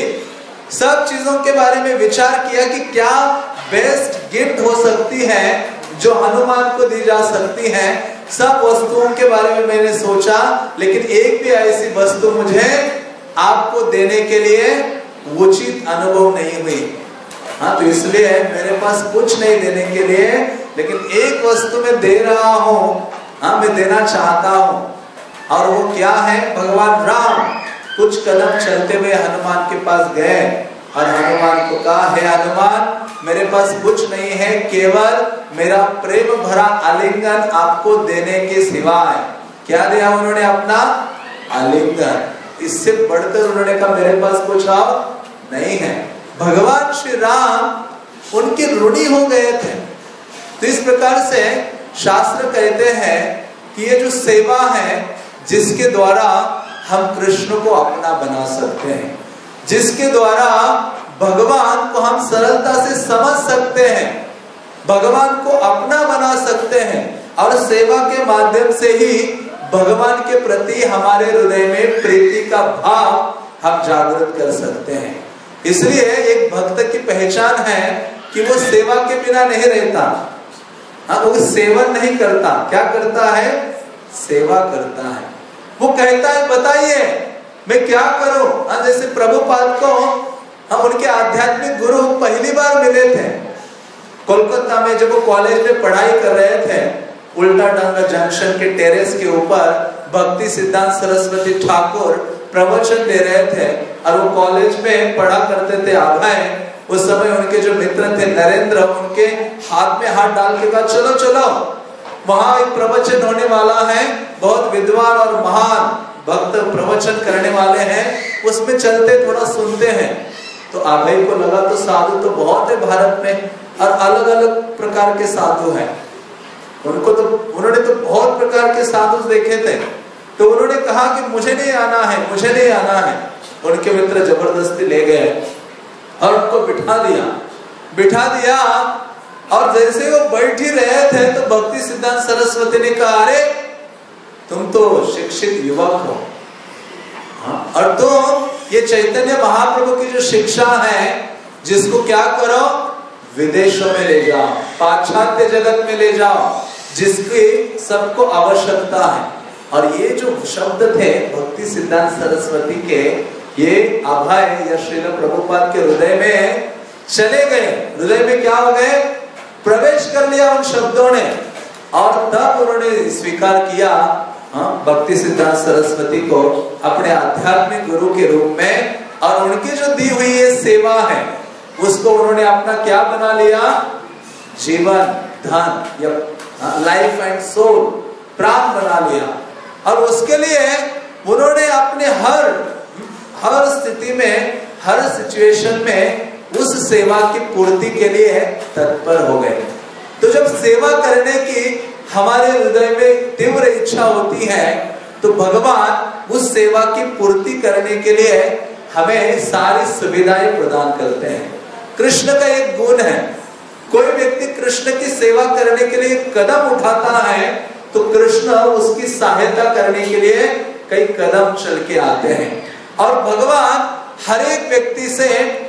सब चीजों के बारे में विचार किया कि क्या बेस्ट गिफ्ट हो सकती है जो हनुमान को दी जा सकती है। सब वस्तुओं के बारे में मैंने सोचा, लेकिन एक भी ऐसी वस्तु मुझे आपको देने के लिए उचित अनुभव नहीं हुई। हाँ, तो इसलिए मेरे पास कुछ नहीं देने के लिए, लेकिन एक वस्तु मैं दे रहा हूँ, हाँ मैं देना चाहता हूँ। और वो क्या है? भगवान राम कुछ कदम चलते हुए हनुमान के पास गए और हनुमान को कहा, हे हनुमान, मेरे पास कुछ नहीं है, केवल मेरा प्रेम भरा आलिंगन आपको देने के सिवा है। क्या दिया उन्होंने? अपना आलिंगन। इससे बढ़कर उन्होंने कहा मेरे पास कुछ और नहीं है। भगवान श्री राम उनके ऋणी हो गए थे। तो इस प्रकार से शास्त्र कहते हैं कि ये जो सेवा है, जिसके द्वारा हम कृष्ण को अपना बना सकते हैं, जिसके द्वारा भगवान को हम सरलता से समझ सकते हैं, भगवान को अपना बना सकते हैं, और सेवा के माध्यम से ही भगवान के प्रति हमारे हृदय में प्रीति का भाव हम जागृत कर सकते हैं। इसलिए एक भक्त की पहचान है कि वो सेवा के बिना नहीं रहता। हाँ, वो सेवन नहीं करता, क्या करता है? सेवा करता है। वो कहता है बताइए मैं क्या करूं। हाँ, जैसे प्रभुपाद को हम उनके आध्यात्मिक गुरु पहली बार मिले थे कोलकाता में, जब वो कॉलेज में पढ़ाई कर रहे थे, उल्टा डांगा जंक्शन के टेरेस के ऊपर भक्ति सिद्धांत सरस्वती ठाकुर प्रवचन दे रहे थे, और वो कॉलेज में पढ़ा करते थे अभय। उस समय उनके जो मित्र थे नरेंद्र, उनके हाथ में हाथ डाल के कहा चलो चलो वहां एक प्रवचन होने वाला है, बहुत विद्वान और महान भक्त प्रवचन करने वाले हैं, उसमें चलते थोड़ा सुनते हैं। तो अभय को लगा तो साधु तो बहुत है भारत में, और अलग अलग प्रकार के साधु हैं। उनको तो उन्होंने तो बहुत प्रकार के साधु देखे थे। तो उन्होंने कहा कि मुझे नहीं आना है, मुझे नहीं आना है। उनके मित्र जबरदस्ती ले गए और उनको बिठा दिया बिठा दिया और जैसे वो बैठ ही रहे थे तो भक्ति सिद्धांत सरस्वती ने कहा, अरे तुम तो शिक्षित युवक हो, हाँ? और तुम ये चैतन्य महाप्रभु की जो शिक्षा है, जिसको क्या करो, विदेशों में ले जाओ, पाश्चात्य जगत में ले जाओ, जिसकी सबको आवश्यकता है। और ये जो शब्द थे भक्ति सिद्धांत सरस्वती के, ये अभय या श्रील प्रभुपाद के हृदय में चले गए, हृदय में क्या हो गए, प्रवेश कर लिया उन शब्दों ने। और तब उन्होंने स्वीकार किया, हाँ, भक्ति सिद्धांत सरस्वती को अपने आध्यात्मिक गुरु के रूप में, और उनकी जो दी हुई ये सेवा है उसको उन्होंने अपना क्या बना लिया, जीवन, धन या लाइफ एंड सोल, प्राण बना लिया। और उसके लिए उन्होंने अपने हर हर स्थिति में, हर सिचुएशन में उस सेवा की पूर्ति के लिए तत्पर हो गए। तो जब सेवा करने की हमारे हृदय में तीव्र इच्छा होती है, तो भगवान उस सेवा की पूर्ति करने के लिए हमें सारी सुविधाएं प्रदान करते हैं। कृष्ण का एक गुण है, कोई व्यक्ति कृष्ण की सेवा करने के लिए कदम उठाता है तो कृष्ण उसकी सहायता करने के लिए कई कदम चल के आते हैं। और भगवान हर एक व्यक्ति से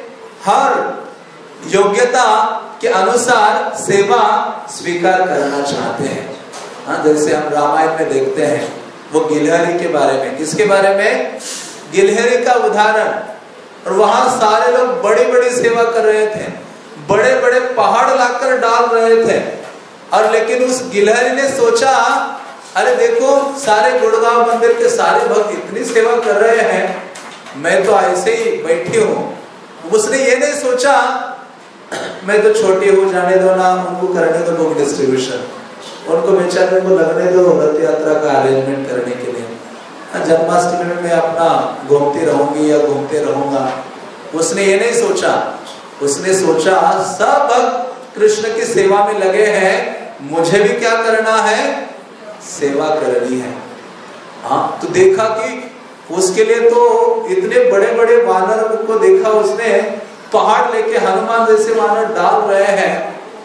हर योग्यता के अनुसार सेवा स्वीकार करना चाहते हैं। हाँ, जैसे हम रामायण में देखते हैं वो गिलहरी के बारे में, किसके बारे में, गिलहरी का उदाहरण। और वहां सारे लोग बड़ी बड़ी सेवा कर रहे थे, बड़े बड़े पहाड़ लाकर डाल रहे थे, और लेकिन उस गिलहरी ने सोचा, अरे देखो सारे गुड़गांव मंदिर के सारे भक्त इतनी सेवा कर रहे हैं, मैं तो ऐसे ही बैठी हूँ। उसने ये नहीं सोचा मैं तो छोटी हूँ, जाने दो ना, उनको करने दो बुक डिस्ट्रीब्यूशन, उनको बेचारे को लगने दो रथ यात्रा का अरेंजमेंट करने के लिए, जन्माष्टमी में मैं अपना घूमती रहूंगी या घूमते रहूंगा। उसने ये नहीं सोचा, उसने सोचा सब भक्त कृष्ण की सेवा में लगे हैं, मुझे भी क्या करना है, सेवा करनी है। हाँ, तो देखा कि उसके लिए तो इतने बड़े बड़े वानर को देखा उसने, पहाड़ लेके हनुमान जैसे वानर डाल रहे हैं,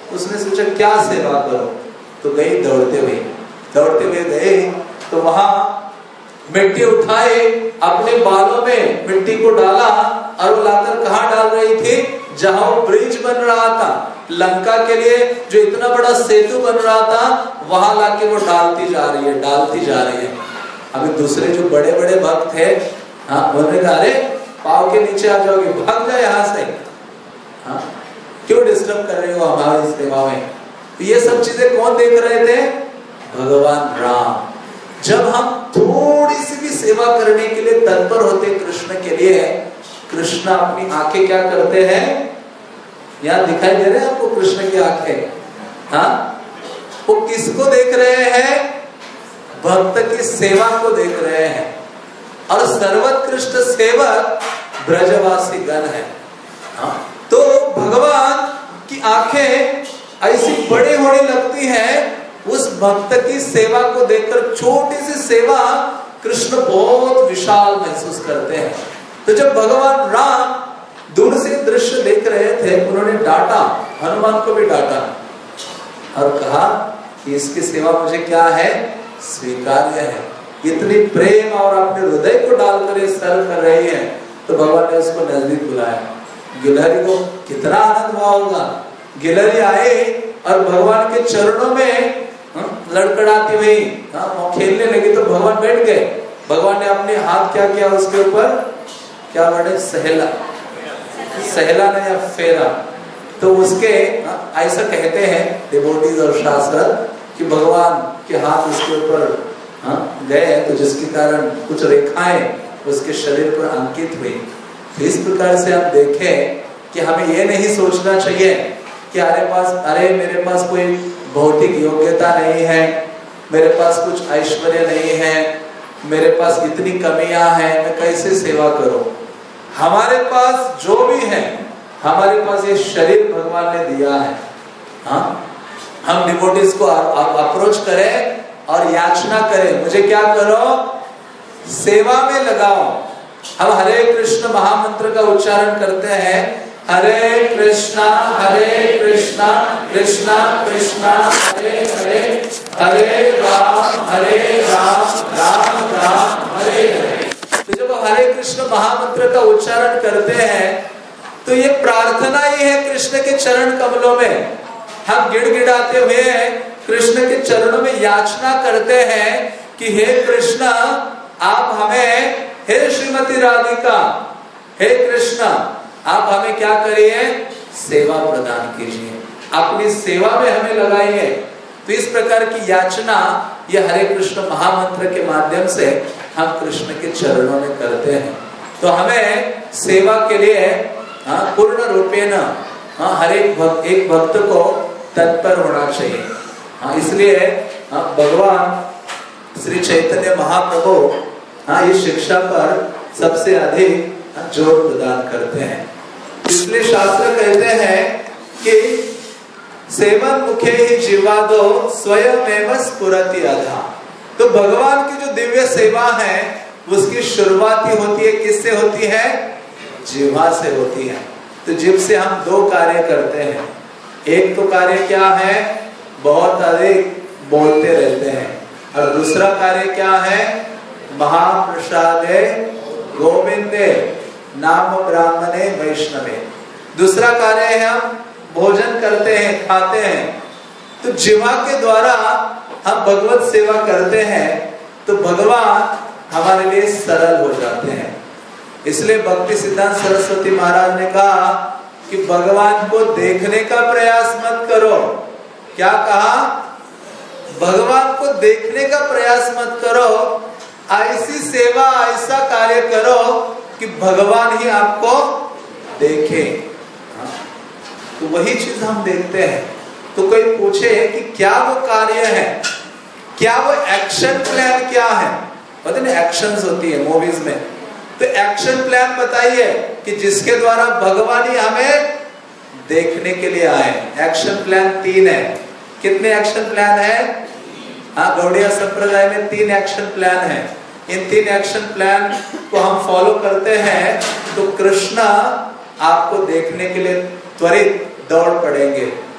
उसने सोचा क्या सेवा करो, तो गई दौड़ते हुए दौड़ते हुए गए तो वहां मिट्टी उठाए, अपने बालों में मिट्टी को डाला और वो लाकर कहाँ डाल रही थी, जहां ब्रिज बन रहा था लंका के लिए, जो इतना बड़ा सेतु बन रहा था, वहां लाके वो डालती जा रही है डालती जा रही है। अभी दूसरे जो बड़े बड़े भक्त थे, हाँ, उन्होंने कहा अरे पाँव के नीचे आ जाओगे, भाग जाए यहाँ से, हाँ, क्यों डिस्टर्ब कर रहे हो हमारी सेवा में। तो ये सब चीजें कौन देख रहे थे, भगवान राम। जब हम थोड़ी सी भी सेवा करने के लिए तत्पर होते कृष्ण के लिए, कृष्ण अपनी आंखें क्या करते हैं, यहाँ दिखाई दे रहे हैं आपको कृष्ण की आंखें, हाँ, वो किसको देख रहे हैं, भक्त की सेवा को देख रहे हैं। और सर्वोत्कृष्ट सेवक ब्रजवासी गण है, हाँ। तो भगवान की आंखें ऐसी बड़ी होने लगती हैं उस भक्त की सेवा को देखकर। छोटी सी सेवा कृष्ण बहुत विशाल महसूस करते हैं। तो जब भगवान राम दूर से दृश्य देख रहे थे, उन्होंने डांटा, हनुमान को भी डांटा और कहा कि इसकी सेवा मुझे क्या है, स्वीकार्य है। इतनी प्रेम और अपने हृदय को डालकर ये सर्व कर रही है। तो भगवान ने उसको नजदीक बुलाया। गिलहरी को कितना आनंद हुआ होगा। गिलहरी आए और भगवान के चरणों में लड़खड़ाती हुई खेलने लगी, तो भगवान बैठ गए। भगवान ने अपने हाथ क्या किया उसके ऊपर, क्या वर्ड, सहला, सहला नहीं या फेरा। तो उसके ऐसा कहते हैं डिवोटीज और शास्त्र कि भगवान के हाथ उसके ऊपर गए, तो जिसके कारण कुछ रेखाएं उसके शरीर पर अंकित हुई। इस प्रकार से हम देखें कि हमें यह नहीं सोचना चाहिए कि अरे पास अरे मेरे पास कोई भौतिक योग्यता नहीं है, मेरे पास कुछ ऐश्वर्य नहीं है, मेरे पास इतनी कमियां हैं, मैं कैसे सेवा करूं। हमारे पास जो भी है, हमारे पास ये शरीर भगवान ने दिया है, हाँ, हम डिवोटीज को अप्रोच करें और याचना करें, मुझे क्या करो, सेवा में लगाओ। हम हरे कृष्ण महामंत्र का उच्चारण करते हैं, हरे कृष्णा हरे कृष्णा कृष्णा कृष्णा हरे हरे, हरे राम हरे राम राम राम हरे हरे। तो जब हरे कृष्ण महामंत्र का उच्चारण करते हैं तो ये प्रार्थना ही है कृष्ण के चरण कमलों में। हम गिड़गिड़ाते हुए कृष्ण के चरणों में याचना करते हैं कि हे कृष्ण, आप हमें, हे श्रीमती राधिका, हे कृष्ण, आप हमें क्या करिए, सेवा प्रदान कीजिए, अपनी सेवा में हमें लगाइए। तो इस प्रकार की याचना ये हरे कृष्ण महामंत्र के माध्यम से हम कृष्ण के चरणों में करते हैं। तो हमें सेवा के लिए हाँ, पूर्ण रूपेण हाँ, हर एक भक्त एक भक्त को तत्पर होना चाहिए। हाँ, इसलिए हाँ, भगवान श्री चैतन्य महाप्रभु हाँ, इस शिक्षा पर सबसे अधिक जोर प्रदान करते हैं। इसलिए शास्त्र कहते हैं कि सेवन मुखे ही जीवादो स्वयमेव स्फुरति अधा। तो भगवान की जो दिव्य सेवा है उसकी शुरुआत ही होती है, किससे होती है, जीवा से होती है। तो जीव से हम दो कार्य करते हैं। एक तो कार्य क्या है, बहुत अधिक बोलते रहते हैं, और दूसरा कार्य क्या है, महाप्रसादे गोविंदे नाम ब्राह्मणे वैष्णवे। दूसरा कार्य है हम भोजन करते हैं, खाते हैं। तो जीवा के द्वारा हम भगवत सेवा करते हैं तो भगवान हमारे लिए सरल हो जाते हैं। इसलिए भक्ति सिद्धांत सरस्वती महाराज ने कहा कि भगवान को देखने का प्रयास मत करो। क्या कहा, भगवान को देखने का प्रयास मत करो, ऐसी सेवा ऐसा कार्य करो कि भगवान ही आपको देखे। तो वही चीज हम देखते हैं। तो कोई पूछे कि क्या वो कार्य है, क्या वो एक्शन प्लान क्या है, पता नहीं एक्शंस होती है मूवीज में, तो एक्शन प्लान बताइए कि जिसके द्वारा भगवान ही हमें देखने के लिए आए। एक्शन प्लान तीन है। कितने एक्शन प्लान है, हाँ, गौड़िया संप्रदाय में तीन एक्शन प्लान है। इन तीन एक्शन प्लान को हम फॉलो करते हैं तो कृष्ण आपको देखने के लिए त्वरित दौड़ पड़ेंगे।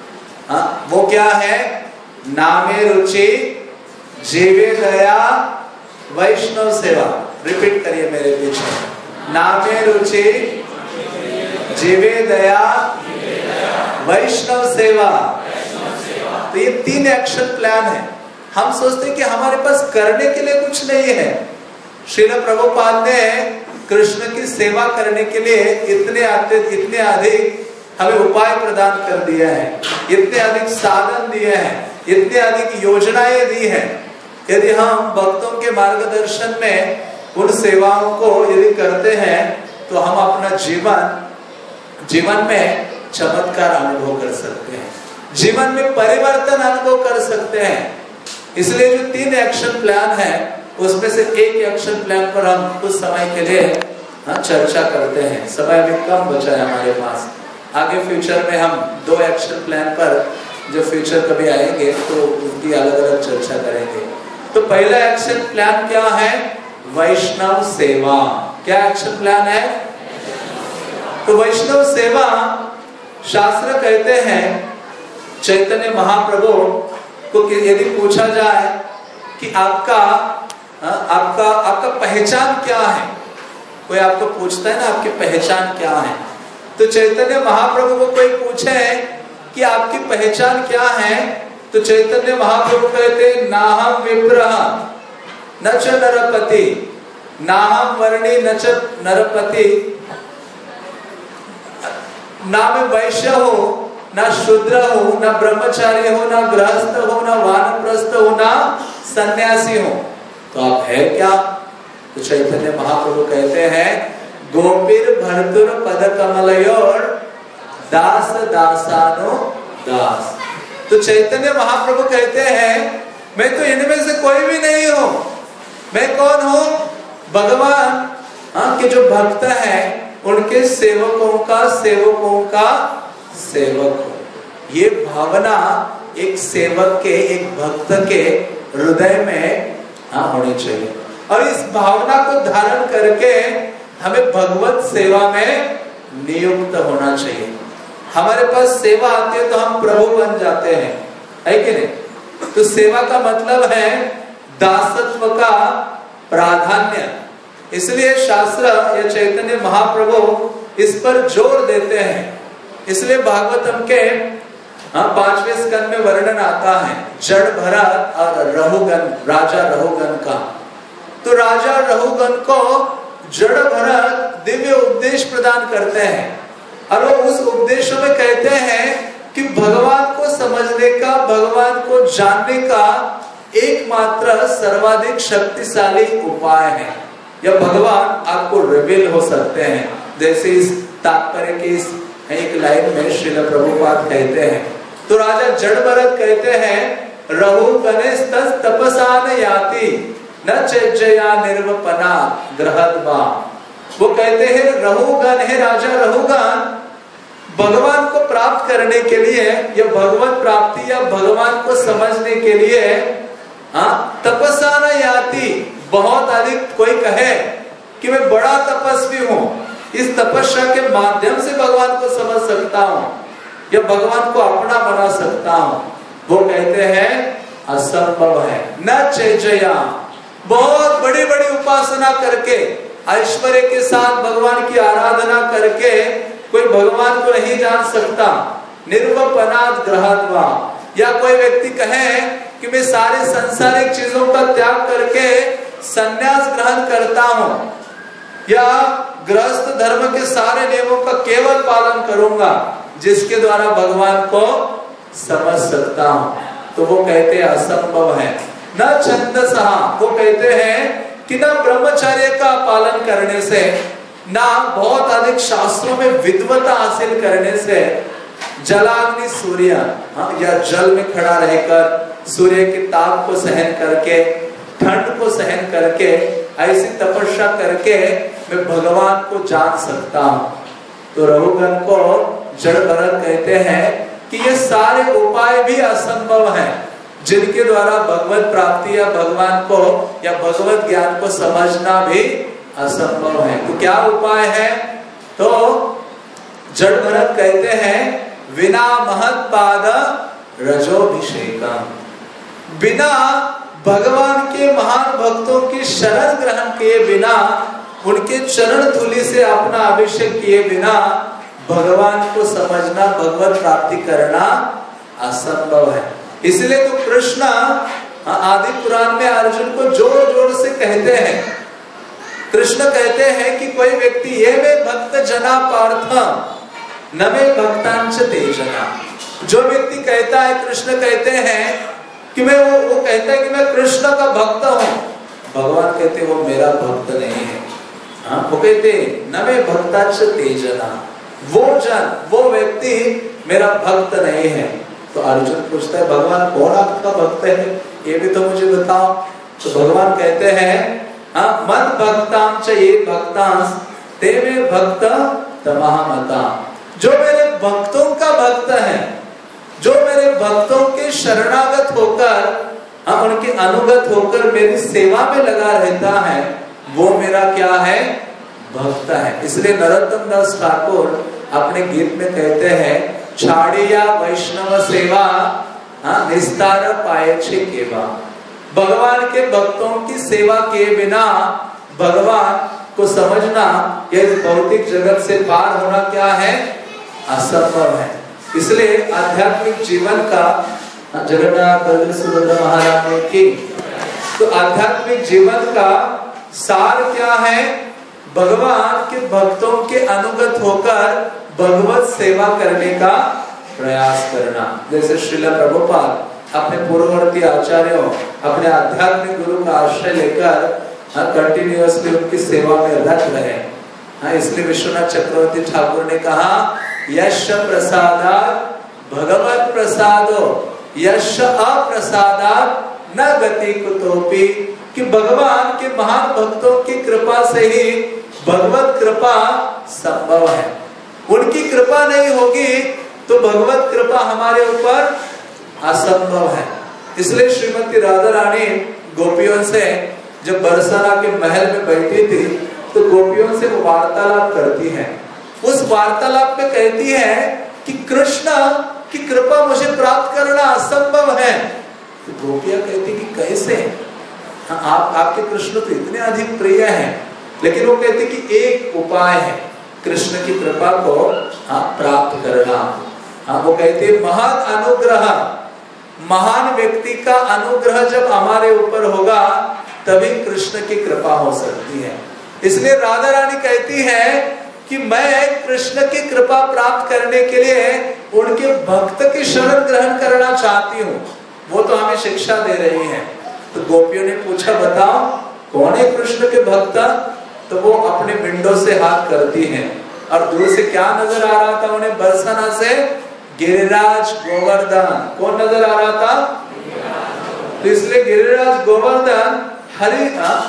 हाँ, वो क्या है? नामे रुचि, जीवे दया, वैष्णव सेवा। रिपीट करिए मेरे पीछे, नामे रुचि, जीवे दया, वैष्णव सेवा। तो ये तीन एक्शन प्लान है। हम सोचते हैं कि हमारे पास करने के लिए कुछ नहीं है। श्रील प्रभुपाद ने कृष्ण की सेवा करने के लिए इतने इतने अधिक हमें उपाय प्रदान कर दिया है, इतने अधिक साधन दिए हैं, इतने अधिक योजनाएं दी हैं। यदि हम भक्तों के मार्गदर्शन में उन सेवाओं को यदि करते हैं तो हम अपना जीवन जीवन में चमत्कार अनुभव कर सकते हैं, जीवन में परिवर्तन अनुभव कर सकते हैं। इसलिए जो तीन एक्शन प्लान है उसमें से एक एक्शन प्लान पर हम कुछ समय के लिए हाँ, चर्चा करते हैं। समय भी कम बचा है हमारे पास। आगे फ्यूचर में हम दो एक्शन प्लान पर जो फ्यूचर कभी आएंगे तो उनकी अलग अलग चर्चा करेंगे। तो पहला एक्शन प्लान क्या है? वैष्णव सेवा। क्या एक्शन प्लान है? तो वैष्णव सेवा, शास्त्र कहते हैं, चैतन्य महाप्रभु को यदि पूछा जाए कि आपका आपका आपका पहचान क्या है, कोई आपको पूछता है ना आपकी पहचान क्या है, तो चैतन्य महाप्रभु को कोई पूछे कि आपकी पहचान क्या है, तो चैतन्य महाप्रभु कहते नाहम विप्रह न च नरपति, नाहम वर्णी न च नरपति, ना मैं वैश्य हो, ना शूद्र हो, ना ब्रह्मचारी हो, ना गृहस्थ हो, ना वानप्रस्थ हो, ना सन्यासी हो, तो आप है क्या? तो चैतन्य महाप्रभु कहते हैं गोपीर भर्तुर पद कमलयोर दास दासानो दास। तो चैतन्य महाप्रभु कहते हैं मैं तो इनमें से कोई भी नहीं हूं। मैं कौन हूं? भगवान हाँ के जो भक्त हैं उनके सेवकों का सेवकों का सेवक हो। ये भावना एक सेवक के, एक भक्त के हृदय में हाँ होनी चाहिए। और इस भावना को धारण करके हमें भगवत सेवा में नियुक्त होना चाहिए। हमारे पास सेवा आती है तो हम प्रभु बन जाते हैं, है कि नहीं? तो सेवा का मतलब है दासत्व का प्राधान्य। इसलिए शास्त्र या चैतन्य महाप्रभु इस पर जोर देते हैं। इसलिए भागवतम के हाँ पांचवें स्कंद में वर्णन आता है जड़ भरत और रहुगन, राजा रहुगन का। तो राजा रहुगन को जड़ भरत दिव्य उपदेश प्रदान करते हैं और वो उस उपदेशों में कहते हैं कि भगवान को समझने का, भगवान को जानने का एकमात्र सर्वाधिक शक्तिशाली उपाय है, या भगवान आपको रिवील हो सकते हैं। जैसे इस तात्पर्य के इस एक लाइन में श्रील प्रभुपाद कहते हैं। तो राजा जड़ भरत कहते हैं रहु गणेश तस् तपसान याति न चेजया निर्वपना ग्रहद्वा। वो कहते हैं रहुगण है, राजा रहुगण भगवान को प्राप्त करने के लिए या भगवत प्राप्ति या भगवान को समझने के लिए हाँ तपस्या न याति, बहुत अधिक कोई कहे कि मैं बड़ा तपस्वी हूँ, इस तपस्या के माध्यम से भगवान को समझ सकता हूँ या भगवान को अपना बना सकता हूँ, वो कहते हैं असंभव है। न चेजया, बहुत बड़ी बड़ी उपासना करके ऐश्वर्य के साथ भगवान की आराधना करके कोई भगवान को नहीं जान सकता। निर्वपनात् ग्रहद्वा, या कोई व्यक्ति कहे कि मैं सारे सांसारिक चीजों का त्याग करके संन्यास ग्रहण करता हूँ या गृहस्थ धर्म के सारे नियमों का केवल पालन करूंगा जिसके द्वारा भगवान को समझ सकता हूँ, तो वो कहते हैं असंभव है। न छंदसः, वो कहते हैं कि न ब्रह्मचर्य का पालन करने से, ना बहुत अधिक शास्त्रों में विद्वता हासिल करने से, जलाग्नि सूर्य या जल में खड़ा रहकर सूर्य के ताप को सहन करके, ठंड को सहन करके, ऐसी तपस्या करके मैं भगवान को जान सकता हूँ। तो रहुगण को जड़ भरत कहते हैं कि ये सारे उपाय भी असंभव हैं जिनके द्वारा भगवत प्राप्ति या भगवान को या भगवत ज्ञान को समझना भी असंभव है। तो क्या उपाय है? तो जड़ भरत कहते हैं विना महत पाद रजोभिषेकम। बिना भगवान के महान भक्तों की शरण ग्रहण किए बिना, उनके चरण धूलि से अपना अभिषेक किए बिना भगवान को समझना, भगवत प्राप्ति करना असंभव है। इसलिए तो कृष्ण आदि पुराण में अर्जुन को जोर जोर से कहते हैं। कृष्ण कहते हैं कि कोई व्यक्ति ये में भक्त जना पार्थ न में भक्तांच तेजना। जो व्यक्ति कहता है, कृष्ण कहते हैं कि मैं वो वो कहता है कि मैं कृष्ण का भक्त हूँ, भगवान कहते वो मेरा भक्त नहीं है। हाँ, वो कहते न में भक्तांच तेजना, वो जन वो व्यक्ति मेरा भक्त नहीं है। तो अर्जुन पूछता है भगवान कौन आपका भक्त है, ये भी तो मुझे बताओ। तो भगवान कहते हैं हाँ, मत भक्तां च ये भक्तांस ते मे भक्त तमहमता। जो मेरे भक्तों का भक्त है, जो मेरे भक्तों के शरणागत होकर, हाँ, उनके अनुगत होकर मेरी सेवा में लगा रहता है, वो मेरा क्या है, भक्त है। इसलिए नरोत्तम दास ठाकुर अपने गीत में कहते हैं छाड़िया वैष्णव सेवा हाँ, निस्तार पाए छे केवा। भगवान के भक्तों की सेवा किए बिना भगवान को समझना, यह भौतिक जगत से पार होना क्या है, असंभव है। इसलिए आध्यात्मिक जीवन का जगन्नाथ बलदेव सुभद्रा महारानी की, तो आध्यात्मिक जीवन का सार क्या है, भगवान के भक्तों के अनुगत होकर भगवत सेवा करने का प्रयास करना। जैसे श्रील प्रभुपाद अपने पूर्ववर्ती आचार्यों, अपने आध्यात्मिक गुरु का आश्रय लेकर कंटिन्यूअसली उनकी सेवा में रत रहे। हाँ, इसलिए विश्वनाथ चक्रवर्ती ठाकुर ने कहा यश प्रसादात् भगवत प्रसादो यश अप्रसादात् न गति कुतोपि। कि भगवान के महान भक्तों की कृपा से ही भगवत कृपा संभव है। उनकी कृपा नहीं होगी तो भगवत कृपा हमारे ऊपर असंभव है। इसलिए श्रीमती राधा रानी गोपियों से जब बरसाना के महल में बैठी थी तो गोपियों से वो वार्तालाप करती है। उस वार्तालाप में कहती है कि कृष्ण की कृपा मुझे प्राप्त करना असंभव है। तो गोपियां कहती कि कैसे, हाँ, आप आपके कृष्ण तो इतने अधिक प्रिय हैं, लेकिन वो कहती कि एक उपाय है कृष्ण की कृपा को हाँ, प्राप्त करना। हाँ, वो कहते महत् अनुग्रह, महान व्यक्ति का अनुग्रह जब हमारे ऊपर होगा तभी कृष्ण की कृपा हो सकती है। इसलिए राधा रानी कहती है कि मैं कृष्ण की कृपा प्राप्त करने के लिए उनके भक्त की शरण ग्रहण करना चाहती हूँ। वो तो हमें शिक्षा दे रही है। तो गोपियों ने पूछा बताओ कौन है कृष्ण के भक्त। तो वो अपने विंडो से हाथ करती हैं और दूर से क्या नजर आ रहा था उन्हें, बरसाना से गिरिराज गोवर्धन। कौन नजर आ रहा था, तो इसलिए गिरिराज गोवर्धन हरि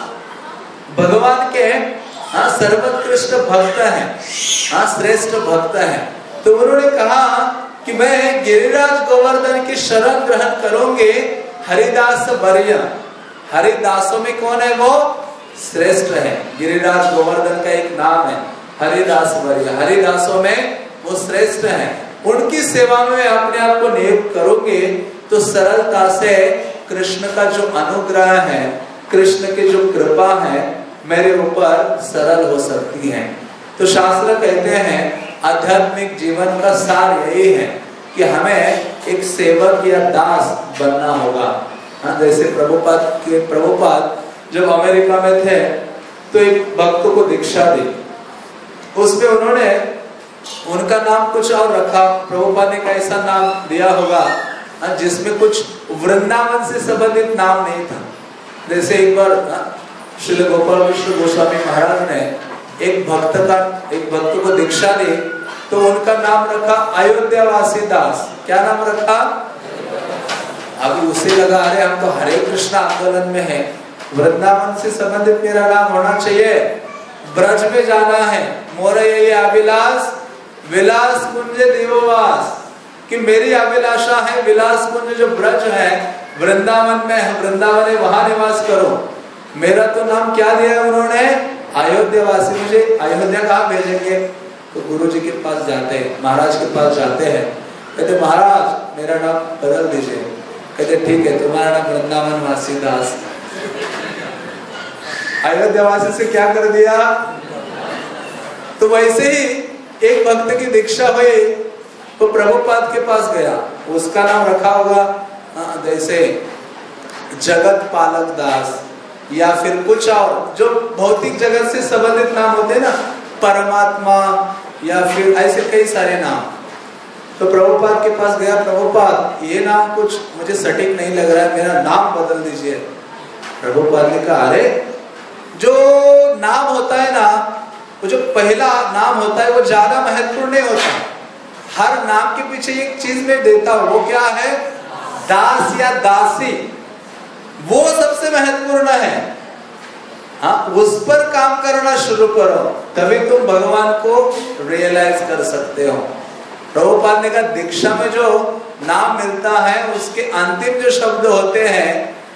भगवान के हाँ सर्वोत्कृष्ट भक्त है, हाँ श्रेष्ठ भक्त है। तो उन्होंने कहा कि मैं गिरिराज गोवर्धन की शरण ग्रहण करूंगी। हरिदास वर्य, हरिदासों में कौन है, वो श्रेष्ठ है। गिरिराज गोवर्धन का एक नाम है हरिदास वर्य, हरिदासों में वो श्रेष्ठ है। उनकी सेवा में अपने आप को नियुक्त करोगे तो सरलता से कृष्ण का जो अनुग्रह है, कृष्ण की जो कृपा है मेरे ऊपर सरल हो सकती है। तो शास्त्र कहते हैं आध्यात्मिक जीवन का सार यही है कि हमें एक सेवक या दास बनना होगा। हाँ, जैसे प्रभुपाद के प्रभुपाद जब अमेरिका में थे तो एक भक्त को दीक्षा दी, उसमें उन्होंने उनका नाम कुछ और रखा। प्रभुपाद ने कैसा नाम दिया होगा जिसमें कुछ वृंदावन से संबंधित नाम नहीं था। जैसे एक बार श्री गोपाल कृष्ण गोस्वामी महाराज ने एक भक्त का एक भक्त को दीक्षा दी तो उनका नाम रखा अयोध्यावासी दास। क्या नाम रखा, अभी उसे लगा अरे हम तो हरे कृष्ण आंदोलन में है, वृंदावन से संबंधित मेरा नाम होना चाहिए, ब्रज में जाना है, मोरे ये अभिलाष विलास कुंज देववास। कि मेरी अभिलाषा है विलास कुंज जो ब्रज है वृंदावन में है, वृंदावन है वहां निवास करो। मेरा तो नाम क्या दिया उन्होंने, अयोध्यावासी। मुझे अयोध्या कहाँ भेजेंगे, तो गुरु जी के पास जाते हैं, महाराज के पास जाते हैं। कहते महाराज मेरा नाम बदल दीजिए। कहते ठीक है, तुम्हारा नाम वृंदावन वासी दास। अयोध्या वासी से क्या कर दिया? तो वैसे ही एक भक्त की दीक्षा हुई, वो प्रभुपाद के पास गया, उसका नाम रखा होगा जैसे जगत पालक दास, या फिर कुछ और जो भौतिक जगत से संबंधित नाम होते हैं ना, परमात्मा, या फिर ऐसे कई सारे नाम। तो प्रभुपाद के पास गया, प्रभुपाद ये नाम कुछ मुझे सटीक नहीं लग रहा है, मेरा नाम बदल दीजिए। प्रभुपाद ने कहा अरे जो नाम होता है ना, वो जो पहला नाम होता है वो ज्यादा महत्वपूर्ण नहीं होता। हर नाम के पीछे एक चीज में देता हूं, वो क्या है? दास या दासी, वो सबसे महत्वपूर्ण है। हाँ, उस पर काम करना शुरू करो, तभी तुम भगवान को रियलाइज कर सकते हो। प्रभुपाद ने कहा दीक्षा में जो नाम मिलता है उसके अंतिम जो शब्द होते हैं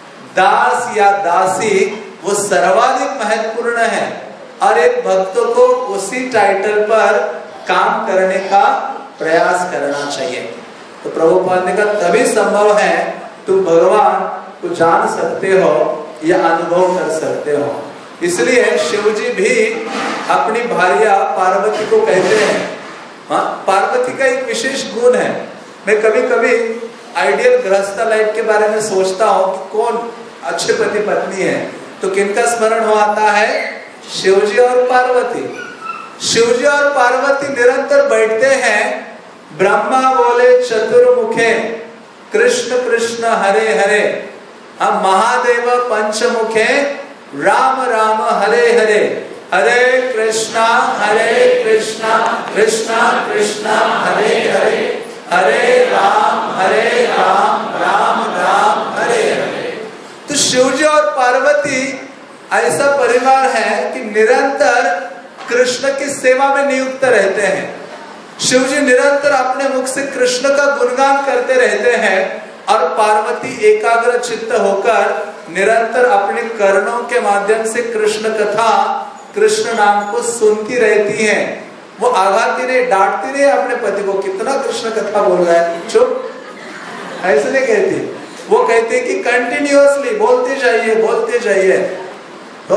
दास या दासी, वो सर्वाधिक महत्वपूर्ण है, और एक भक्तों को उसी टाइटल पर काम करने का प्रयास करना चाहिए। तो प्रभुपाद ने कहा तभी संभव है तुम भगवान को जान सकते हो या अनुभव कर सकते हो। इसलिए शिव जी भी अपनी भार्या पार्वती को कहते हैं, हाँ, पार्वती का एक विशेष गुण है। मैं कभी कभी आइडियल गृहस्थ लाइफ के बारे में सोचता हूँ कि कौन अच्छे पति पत्नी है, तो किनका स्मरण हो आता है? शिवजी और पार्वती। शिवजी और पार्वती निरंतर बैठते हैं, ब्रह्मा बोले चतुर्मुखे कृष्ण कृष्ण हरे हरे, हम महादेव पंचमुखे राम राम हरे हरे, हरे कृष्णा हरे कृष्णा कृष्णा कृष्णा हरे हरे, हरे राम हरे राम राम राम हरे हरे। तो शिवजी और पार्वती ऐसा परिवार है कि निरंतर कृष्ण की सेवा में नियुक्त रहते हैं। शिवजी निरंतर अपने मुख से कृष्ण का गुणगान करते रहते हैं, और पार्वती एकाग्र चित्त होकर निरंतर अपने कर्णों के माध्यम से कृष्ण कथा, कृष्ण नाम को सुनती रहती हैं। वो आघाती नहीं, डांटती नहीं अपने पति को, कितना कृष्ण कथा बोल रहा है, चुप, ऐसे नहीं कहती। वो कहती कि कंटिन्यूअसली बोलते जाइए बोलते जाइए। तो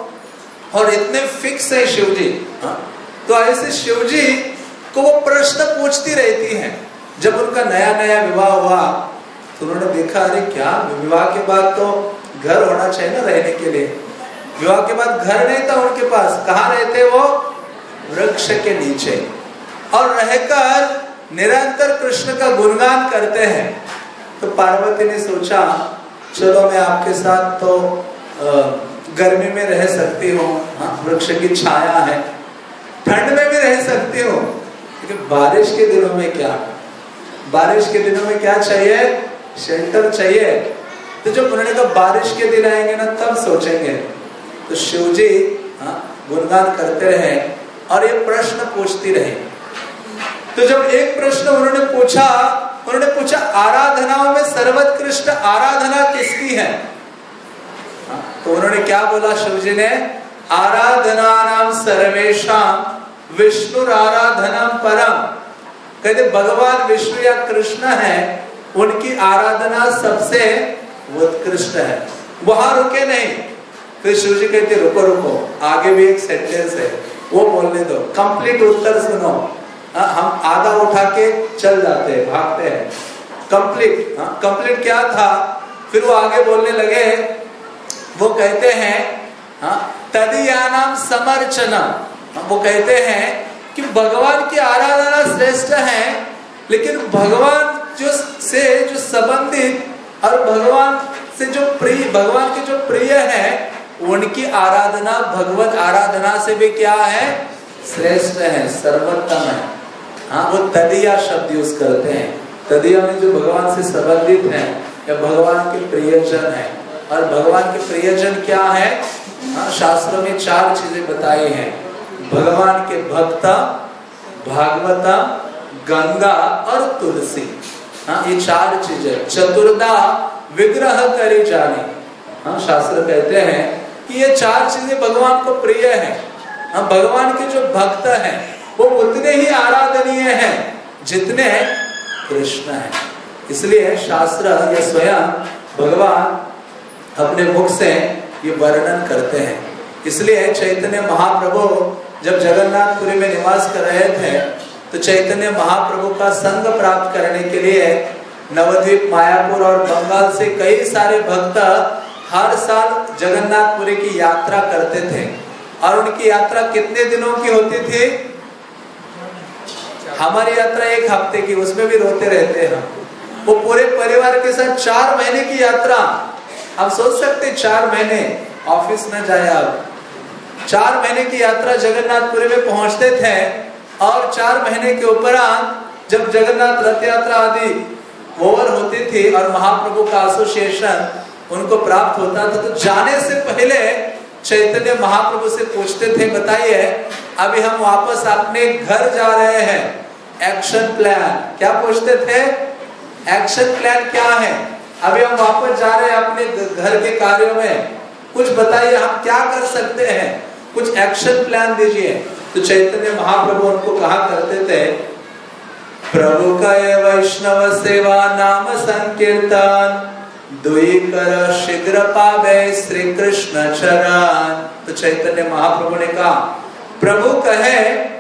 और इतने फिक्स है शिवजी, तो ऐसे शिवजी को वो प्रश्न पूछती रहती हैं। जब उनका नया नया विवाह हुआ तो उन्होंने देखा अरे क्या, विवाह के बाद तो घर होना चाहिए ना रहने के लिए। विवाह के बाद घर नहीं था उनके पास, कहाँ रहते वो? वृक्ष के नीचे, और रहकर निरंतर कृष्ण का गुणगान करते हैं। तो पार्वती ने सोचा चलो मैं आपके साथ तो गर्मी में रह सकती हूँ, वृक्ष की छाया है, ठंड में भी रह सकती हूँ, लेकिन बारिश के दिनों में क्या? बारिश के दिनों में क्या चाहिए? शेल्टर चाहिए। तो जब उन्होंने कहा बारिश के दिन आएंगे ना तब सोचेंगे। तो शिवजी गुणगान करते रहे और ये प्रश्न पूछती रही। तो जब एक प्रश्न उन्होंने पूछा, उन्होंने पूछा आराधनाओं में सर्वोत्कृष्ट आराधना किसकी है? तो उन्होंने क्या बोला शिवजी ने? आराधना नाम सर्वेशाम विष्णु आराधनम परम। कहते भगवान विष्णु या कृष्ण है, उनकी आराधना सबसे उत्कृष्ट है। वहां रुके नहीं, फिर शिवजी कहते रुको रुको, आगे भी एक सेंटेंस है वो बोलने दो, कंप्लीट उत्तर सुनो। आ, हम आधा उठा के चल जाते हैं, भागते हैं। कंप्लीट कंप्लीट क्या था? फिर वो आगे बोलने लगे, वो कहते हैं तदीयानाम समर्चनम। वो कहते हैं कि भगवान की आराधना श्रेष्ठ है, लेकिन भगवान जो से जो संबंधित और भगवान से जो प्रिय, भगवान के जो प्रिय है, उनकी आराधना भगवत आराधना से भी क्या है? श्रेष्ठ है, सर्वोत्तम है। हाँ, वो तदीया शब्द यूज करते हैं। तदीया में जो भगवान से संबंधित है या भगवान के प्रियजन है। और भगवान के प्रियजन क्या है? हाँ, शास्त्रों में चार चीजें बताई हैं। भगवान के भक्त, भागवता, गंगा और तुलसी। हाँ, ये चार चीजें। चतुर्दा विग्रह करे जाने। हाँ, शास्त्र कहते हैं कि ये चार चीजें भगवान को प्रिय है। हाँ, भगवान के जो भक्त हैं वो उतने ही आराधनीय हैं जितने कृष्ण हैं। इसलिए शास्त्र या स्वयं भगवान अपने मुख से ये वर्णन करते हैं। इसलिए चैतन्य महाप्रभु जब जगन्नाथपुरी में निवास कर रहे थे तो चैतन्य महाप्रभु का संग प्राप्त करने के लिए नवद्वीप, मायापुर और बंगाल से कई सारे भक्त हर साल जगन्नाथपुरी की यात्रा करते थे। और उनकी यात्रा कितने दिनों की होती थी? हमारी यात्रा एक हफ्ते की, उसमें भी रोते रहते हैं। वो पूरे परिवार के साथ चार महीने की यात्रा। आप सोच सकते चार महीने ऑफिस में जाए, आप चार महीने की यात्रा जगन्नाथपुरी में पहुंचते थे। और चार महीने के उपरांत जब जगन्नाथ रथ यात्रा आदि ओवर होती थी और महाप्रभु का एसोसिएशन उनको प्राप्त होता था, तो जाने से पहले चैतन्य महाप्रभु से पूछते थे, बताइए अभी हम वापस अपने घर जा रहे हैं, एक्शन प्लान। क्या पूछते थे? एक्शन प्लान क्या है? अभी हम वापस जा रहे हैं अपने घर के कार्यों में, कुछ बताइए हम क्या कर सकते हैं, कुछ एक्शन प्लान दीजिए। तो चैतन्य महाप्रभु उनको कहा करते थे, प्रभु का वैष्णव सेवा नाम संकीर्तन, दुई कर शीघ्र पावे श्री कृष्ण चरण। तो चैतन्य महाप्रभु ने कहा, प्रभु कहे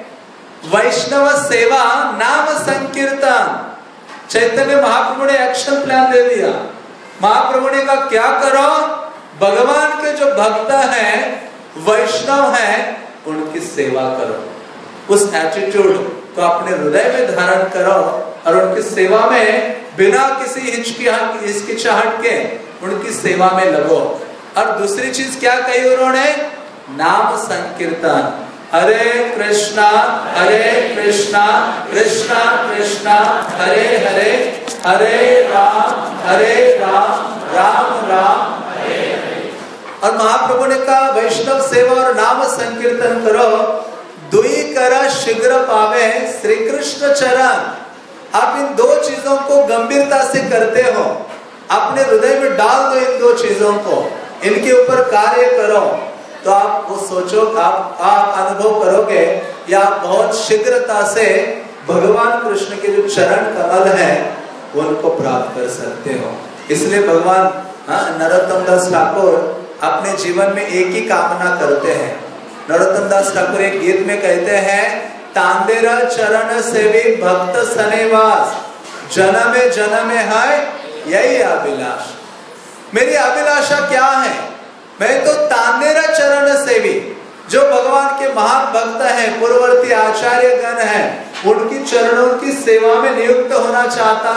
वैष्णव सेवा नाम संकीर्तन। चैतन्य महाप्रभु ने एक्शन प्लान दे दिया। महाप्रभु ने कहा क्या करो? भगवान के जो भक्त हैं, वैष्णव हैं, उनकी सेवा करो। उस एटीट्यूड को अपने हृदय में धारण करो और उनकी सेवा में बिना किसी हिचकिचाहट के उनकी सेवा में लगो। और दूसरी चीज क्या कही उन्होंने? नाम संकीर्तन, हरे कृष्णा हरे कृष्णा कृष्णा कृष्णा हरे हरे, हरे राम हरे राम राम राम हरे हरे। और महाप्रभु ने कहा वैष्णव सेवा और नाम संकीर्तन करो, दुई कर शीघ्र पावे श्री कृष्ण चरण। आप इन दो चीजों को गंभीरता से करते हो, अपने हृदय में डाल दो इन दो चीजों को, इनके ऊपर कार्य करो, तो आप वो सोचो, आप आप अनुभव करोगे या आप बहुत शीघ्रता से भगवान कृष्ण के जो चरण कमल है उनको प्राप्त कर सकते हो। इसलिए भगवान नरोत्तम दास ठाकुर अपने जीवन में एक ही कामना करते हैं। नरोत्तम दास ठाकुर एक गीत में कहते हैं, तांदेरा चरण सेवी भक्त सनेवास, जन्मे जन्मे है यही अभिलाष। मेरी अभिलाषा क्या है? मैं तो तांदेरा चरण सेवी, जो भगवान के महान भक्त हैं, पूर्ववर्ती आचार्य गण हैं, उनकी चरणों की सेवा में नियुक्त होना चाहता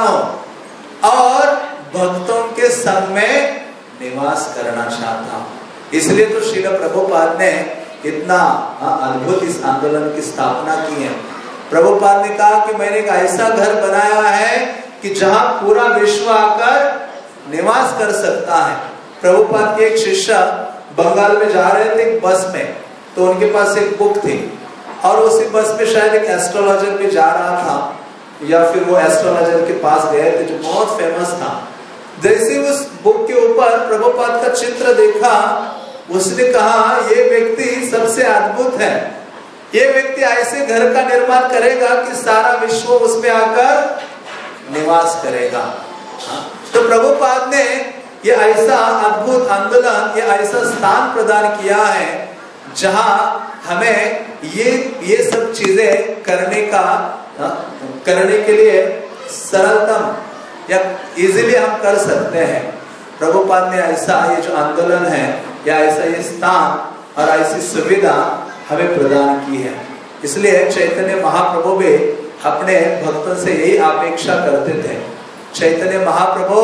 हूं और भक्तों के संग में निवास करना चाहता हूं। इसलिए तो श्रील प्रभुपाद ने इतना अद्भुत इस आंदोलन की स्थापना की है। प्रभुपाद ने कहा कि मैंने एक ऐसा घर बनाया है कि जहां पूरा विश्व आकर निवास कर सकता है। प्रभुपाद के एक शिष्य बंगाल में जा रहे थे बस में, तो उनके पास एक बुक थी और उसी बस में शायद एक एस्ट्रोलॉजर भी जा रहा था या फिर वो एस्ट्रोलॉजर के पास गए थे जो बहुत फेमस था। जैसे उस बुक के ऊपर प्रभुपाद का चित्र देखा, उसने कहा ये व्यक्ति सबसे अद्भुत है, ये व्यक्ति ऐसे घर का निर्माण करेगा कि सारा विश्व उसमें आकर निवास करेगा। तो प्रभुपाद ने ये ऐसा अद्भुत आंदोलन, ये ऐसा स्थान प्रदान किया है जहां हमें ये ये सब चीजें करने का करने के लिए सरलतम या इजीली हम कर सकते हैं। प्रभुपाद ने ऐसा ये जो आंदोलन है या ऐसा ये स्थान और ऐसी सुविधा हमें प्रदान की है। इसलिए चैतन्य महाप्रभु भी अपने भक्तों से यही अपेक्षा करते थे। चैतन्य महाप्रभु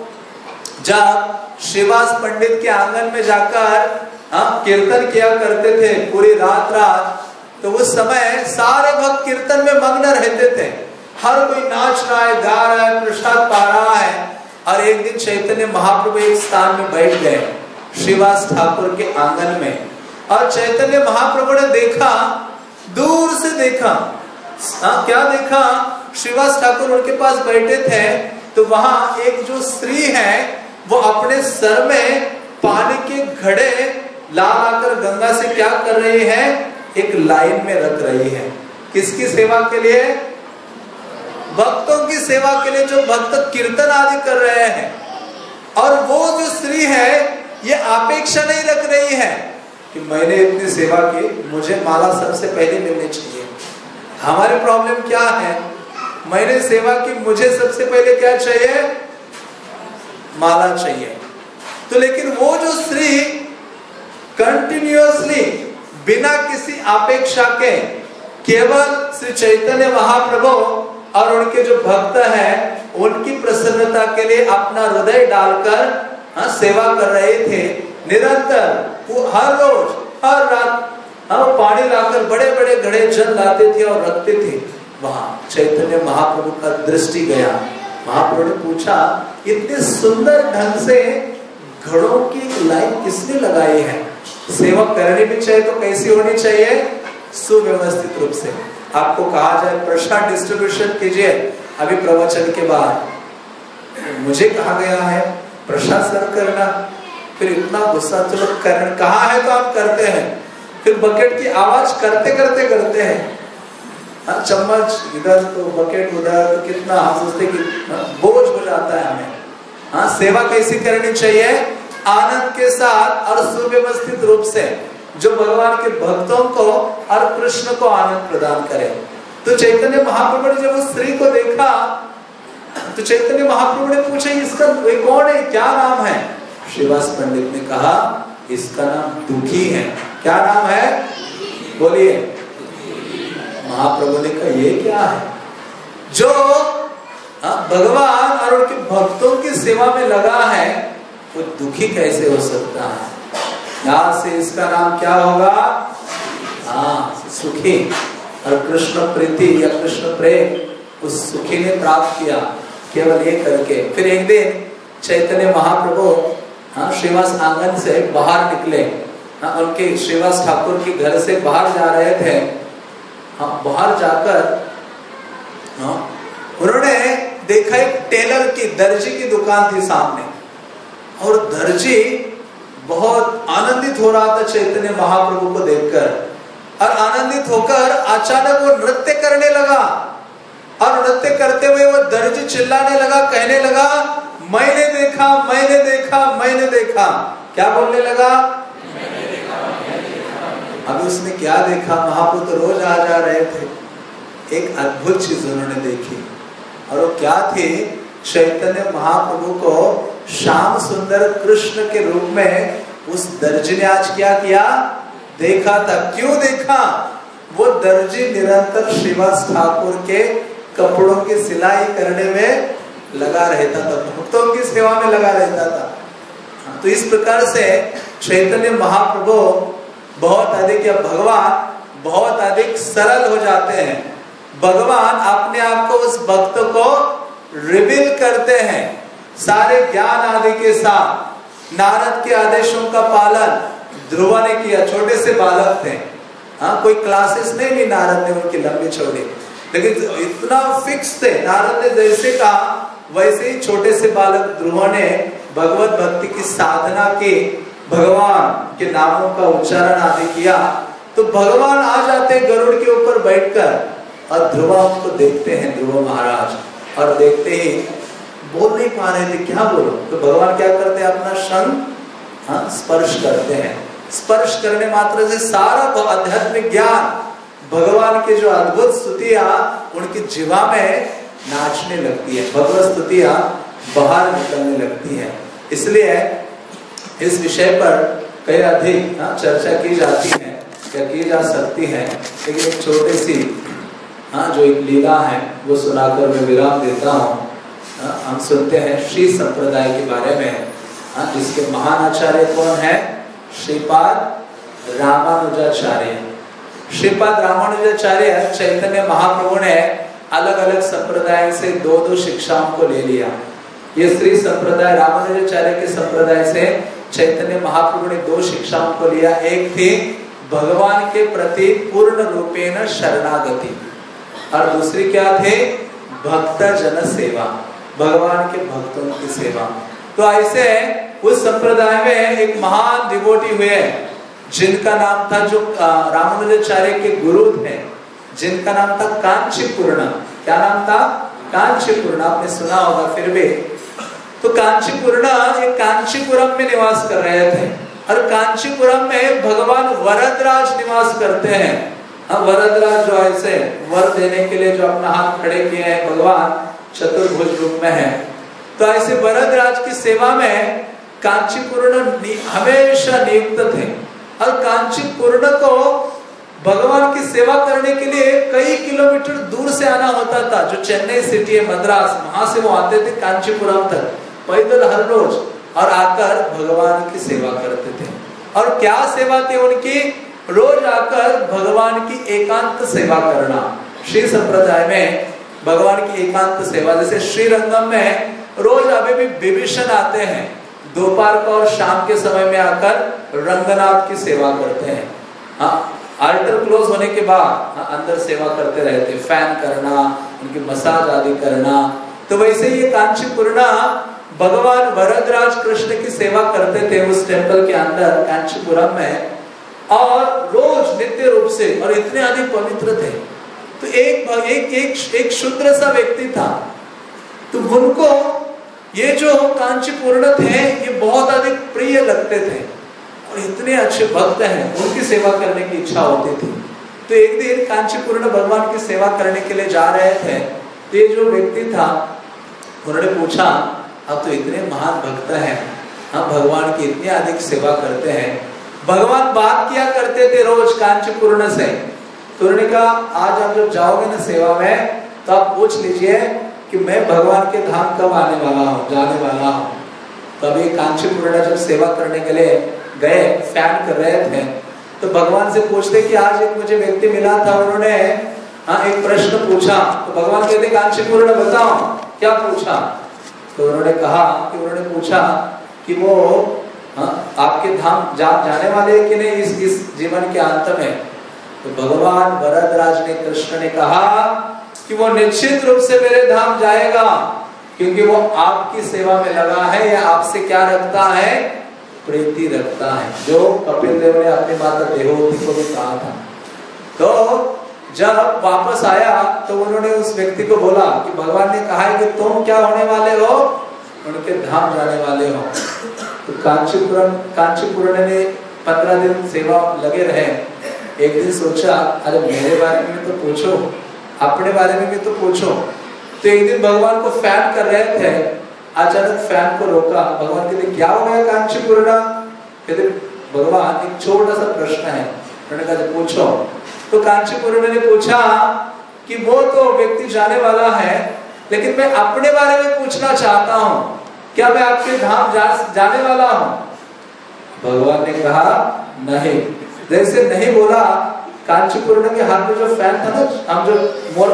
जब श्रीवास पंडित के आंगन में जाकर हाँ कीर्तन किया करते थे पूरी रात रात, तो उस समय सारे भक्त कीर्तन में मग्न रहते थे। हर कोई नाच रहा है, गा रहा है, प्रसाद पा रहा है। और एक दिन चैतन्य महाप्रभु एक स्थान में बैठ गए श्रीवास ठाकुर के आंगन में, और चैतन्य महाप्रभु ने देखा, दूर से देखा, हाँ क्या देखा? श्रीवास ठाकुर उनके पास बैठे थे, तो वहां एक जो स्त्री है वो अपने सर में पानी के घड़े ला लाकर गंगा से क्या कर रही है? एक लाइन में रख रही है। किसकी सेवा के लिए? भक्तों की सेवा के लिए जो भक्त कीर्तन आदि कर रहे हैं, और वो जो स्त्री है ये अपेक्षा नहीं रख रही है कि मैंने इतनी सेवा की, मुझे माला सबसे पहले मिलनी चाहिए। हमारी प्रॉब्लम क्या है, मैंने सेवा की, मुझे सबसे पहले क्या चाहिए, माला चाहिए। तो लेकिन वो जो स्त्री कंटिन्यूअसली बिना किसी अपेक्षा के केवल श्री चैतन्य महाप्रभु और उनके जो भक्त हैं उनकी प्रसन्नता के लिए अपना हृदय डालकर हाँ सेवा कर रहे थे निरंतर, वो हर रोज हर रात हाँ पानी लाकर बड़े बड़े घड़े जल लाते थे और रखते थे वहां। चैतन्य महाप्रभु का दृष्टि गया, महाप्रभु ने पूछा इतने सुंदर ढंग से घड़ों की लाइन किसने लगाई है, सेवा करनी भी चाहिए तो कैसी होनी चाहिए, सुव्यवस्थित रूप से। आपको कहा जाए प्रसाद डिस्ट्रीब्यूशन कीजिए अभी प्रवचन के बाद, मुझे कहा गया है प्रसाद सर्व करना, फिर इतना गुस्सा, चलो करना कहा है तो आप करते हैं, फिर बकेट की आवाज करते करते करते हैं, हाँ चम्मच इधर तो बकेट उधर, तो कितना हम सोचते कि बोझ हो जाता है हमें। हाँ सेवा कैसी करनी चाहिए, आनंद के साथ और सुव्यवस्थित रूप से, जो भगवान के भक्तों को और कृष्ण को आनंद प्रदान करे। तो चैतन्य महाप्रभु ने जब उस स्त्री को देखा तो चैतन्य महाप्रभु ने पूछा इसका वे कौन है, क्या नाम है। श्रीवास पंडित ने कहा इसका नाम दुखी है। क्या नाम है, बोलिए। महाप्रभु ने कहा ये क्या है, जो भगवान और उनके भक्तों की सेवा में लगा है वो दुखी कैसे हो सकता है। यहाँ से इसका नाम क्या होगा, हाँ सुखी। और कृष्ण प्रीति या कृष्ण प्रेम उस सुखी ने प्राप्त किया केवल ये करके। फिर एक दिन चैतन्य महाप्रभु हाँ श्रीवास आंगन से बाहर निकले, हाँ उनके श्रीवास ठाकुर के घर से बाहर जा रहे थे। हाँ बाहर जाकर हाँ उन्होंने देखा एक टेलर की, दर्जी की दुकान थी सामने, और दर्जी बहुत आनंदित हो रहा था चैतन्य महाप्रभु को देखकर, और आनंदित होकर अचानक वो नृत्य करने लगा, और नृत्य करते हुए वो दर्जी चिल्लाने लगा, कहने लगा मैंने देखा मैंने देखा मैंने देखा। क्या बोलने लगा, मैंने देखा, मैंने देखा। अभी उसने क्या देखा, महाप्रभु तो रोज आ जा रहे थे, एक अद्भुत चीज उन्होंने देखी, और वो क्या थी, चैतन्य महाप्रभु को श्याम सुंदर कृष्ण के रूप में उस दर्जी ने आज क्या किया, देखा था। क्यों देखा, वो दर्जी निरंतर श्रीवास ठाकुर के कपड़ों की सिलाई करने में लगा रहता था, भक्तों की सेवा में लगा रहता था। तो इस प्रकार से चैतन्य महाप्रभु बहुत अधिक या भगवान बहुत अधिक सरल हो जाते हैं। भगवान अपने आप को उस भक्त को रिवील करते हैं सारे ज्ञान आदि के साथ। नारद के आदेशों का पालन ध्रुव ने किया, छोटे से बालक थे, हाँ कोई क्लासेस नहीं ली नारद ने उनकी लंबी चौड़ी, लेकिन इतना फिक्स थे। नारद ने जैसे कहा वैसे ही छोटे से बालक ध्रुव ने भगवत भक्ति की साधना की, भगवान के नामों का उच्चारण आदि किया। तो भगवान आ जाते गरुड़ के ऊपर बैठकर, और ध्रुव उनको देखते हैं, ध्रुव महाराज, और देखते ही बोल नहीं पा रहे थे, क्या बोलो। तो भगवान क्या करते हैं, अपना शंख हाँ स्पर्श करते हैं। स्पर्श करने मात्र से सारा आध्यात्मिक ज्ञान, भगवान की जो अद्भुत स्तुतियां उनकी जीवा में नाचने लगती है, भगवत स्तुतियां बाहर निकलने लगती है। इसलिए इस विषय पर कई अधिक चर्चा की जाती है या की जा सकती है, लेकिन एक छोटी सी हाँ जो एक लीला है वो सुनाकर मैं विराम देता हूँ। हम सुनते हैं श्री संप्रदाय के बारे में, हाँ जिसके महान आचार्य कौन है, श्रीपाद रामानुजाचार्य। श्रीपाद रामानुजाचार्य चैतन्य महाप्रभु ने अलग अलग संप्रदाय से दो दो शिक्षाओं को ले लिया। ये श्री संप्रदाय रामानुजाचार्य के संप्रदाय से चैतन्य महाप्रभु ने दो शिक्षाओं को लिया। एक थी भगवान के प्रति पूर्ण रूपेण शरणागति, और दूसरी क्या थे, भक्त जन सेवा, भगवान के भक्तों की सेवा। तो ऐसे उस संप्रदाय में एक महान डिवोटी हुए जिनका नाम था, जो रामानुजाचार्य के गुरु थे, जिनका नाम था कांचीपूर्ण। क्या नाम था, कांचीपुरण आपने सुना होगा फिर भी। तो कांचीपुरण ये कांचीपुरम में निवास कर रहे थे और कांचीपुरम में भगवान वरदराज निवास करते हैं। हाँ, वरदराज जो ऐसे वर देने के लिए जो अपना हाथ खड़े किए हैं भगवान चतुर्भुज रूप में है। तो ऐसे वरदराज की सेवा में कांचीपुरण हमेशा नियुक्त थे और कांचीपुरण को भगवान की सेवा करने के लिए कई किलोमीटर दूर से आना होता था। जो चेन्नई सिटी है, मद्रास, वहां से वो आते थे कांचीपुरम तक पैदल हर रोज और आकर भगवान की सेवा करते थे। और क्या सेवा थी उनकी? रोज आकर भगवान की एकांत सेवा करना। श्री संप्रदाय में भगवान की एकांत सेवा, जैसे श्रीरंगम में रोज अभी भी विभीषण आते हैं, दोपहर को और शाम के समय में आकर रंगनाथ की सेवा करते हैं। हाँ, आल्टर क्लोज होने के बाद हाँ, अंदर सेवा करते रहते, फैन करना, उनकी मसाज आदि करना। तो वैसे ये कांचीपुरणा भगवान वरदराज कृष्ण की सेवा करते थे उस टेम्पल के अंदर कांचीपुरम में, और रोज नित्य रूप से, और इतने अधिक पवित्र थे। तो एक एक एक, एक शूद्र सा व्यक्ति था, तो उनको ये जो कांचीपुरण थे ये बहुत अधिक प्रिय लगते थे और इतने अच्छे भक्त हैं, उनकी सेवा करने की इच्छा होती थी। तो एक दिन कांचीपुरण भगवान की सेवा करने के लिए जा रहे थे। तो ये जो व्यक्ति था उन्होंने पूछा, आप तो इतने महान भक्त हैं, हम भगवान की इतनी अधिक सेवा करते हैं, भगवान बात किया करते थे रोज कांचीपुरण से। तो उन्होंने कहा आज आप जब जाओगे ना सेवा में तो आप पूछ लीजिए कि मैं भगवान के धाम कब आने वाला हूँ, जाने वाला हूँ। तभी कांचीपुरण जब सेवा करने के लिए गए, फैन कर रहे थे, तो भगवान से पूछते कि आज एक मुझे व्यक्ति मिला था, उन्होंने हाँ एक प्रश्न पूछा। तो भगवान कहते कांचीपुरण बताओ क्या पूछा। तो उन्होंने कहा कि उन्होंने पूछा कि वो हाँ आपके धाम जा, जाने वाले हैं कि नहीं इस इस जीवन के अंत में। तो भगवान वरदराज ने कृष्ण ने कहा कि वो निश्चित रूप से मेरे धाम जाएगा, क्योंकि वो आपकी सेवा में लगा है, या आपसे क्या रखता है, प्रीति रखता है, जो कपिल देव ने अपनी माता देवहूति को भी कहा था। तो जब वापस आया तो उन्होंने उस व्यक्ति को बोला कि भगवान ने कहा है कि तुम क्या होने वाले हो, उनके धाम जाने वाले हो। तो कांचीपुरम कांचीपुरण ने पंद्रह दिन सेवा लगे रहे। एक दिन सोचा अरे मेरे बारे में तो पूछो, अपने बारे में भी तो पूछो। तो एक दिन भगवान को फैन कर रहे थे, अचानक फैन को रोका। भगवान कहते क्या हो गया कांचीपुरण? कहते भगवान एक छोटा सा प्रश्न है। उन्होंने कहा पूछो। तो कांचीपुरण ने पूछा कि वो तो व्यक्ति जाने वाला है, लेकिन मैं अपने बारे में पूछना चाहता हूँ, क्या मैं आपके धाम जा, जाने वाला हूँ? भगवान ने कहा नहीं। जैसे नहीं बोला, कांचीपुरण के हाथ में जो फैन था ना, हम जो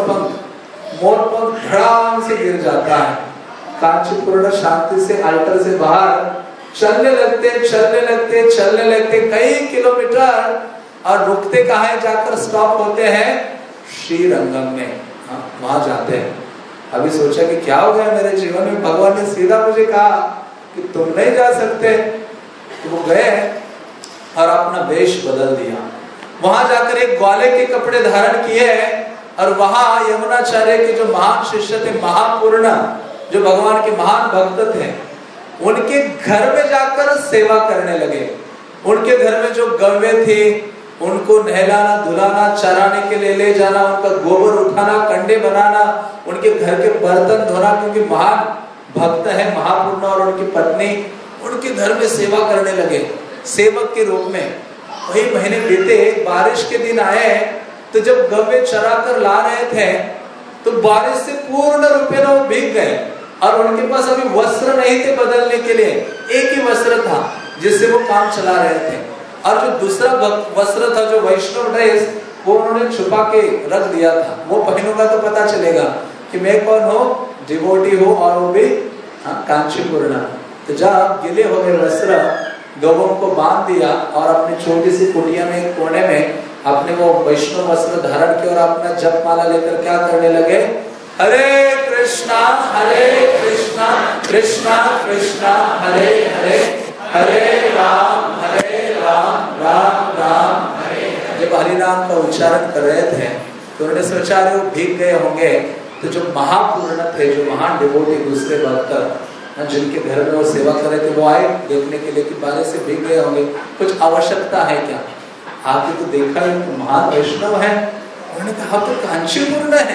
मोरपंख मोरपंख धड़ाम से गिर जाता है। कांचीपुरण शांति से अल्टर से बाहर चलने लगते चलने लगते चलने लगते कई किलोमीटर, और रुकते कहाँ है, जाकर स्टॉप होते हैं श्रीरंगम में। हाँ, वहां जाते हैं। अभी सोचा कि क्या हो गया मेरे जीवन में, भगवान ने सीधा मुझे कहा कि तुम नहीं जा सकते। तो वो गए और अपना वेश बदल दिया। वहां जाकर एक ग्वाले के कपड़े धारण किए और वहां यमुनाचार्य के जो महान शिष्य थे, महापूर्ण, जो भगवान के महान भक्त थे, उनके घर में जाकर सेवा करने लगे। उनके घर में जो गौवे थी उनको नहलाना, धुलाना, चराने के लिए ले जाना, उनका गोबर उठाना, कंडे बनाना, उनके घर के बर्तन धोना, क्योंकि महान भक्त है महापूर्ण और उनकी पत्नी उनके घर में सेवा करने लगे सेवक के रूप में। वही महीने बीते, बारिश के दिन आए, तो जब गौवे चरा कर ला रहे थे तो बारिश से पूर्ण रूप में वो भीग गए और उनके पास अभी वस्त्र नहीं थे बदलने के लिए। एक ही वस्त्र था जिससे वो काम चला रहे थे, और जो दूसरा वस्त्र था, जो वैष्णव ड्रेस, वो उन्होंने छुपा के रख दिया था। वो पहनूंगा तो पता चलेगा कि मैं कौन हूँ, डिवोटी हूँ, और वो भी कांचीपुरण। तो जब गिले हो गए वस्त्र, गौवों को बांध दिया और अपनी छोटी सी कुटिया में एक कोने में अपने वो वैष्णव वस्त्र धारण किया और अपना जप माला लेकर क्या करने लगे, हरे कृष्णा हरे कृष्णा कृष्णा कृष्णा हरे हरे, हरे राम हरे राम राम राम हरे हरे। जब हरि नाम का उच्चारण कर रहे थे तो उन्होंने सोचा वो भीग गए होंगे, तो जो महापूर्ण थे, जो महान डिवोटी, दूसरे भक्त जिनके घर में वो सेवा कर रहे थे, वो आए देखने के लिए कि बारिश से भीग गए होंगे, कुछ आवश्यकता है क्या? आके तो देखा ये तो महान वैष्णव है। उन्होंने कहा तो कांचीपूर्ण है।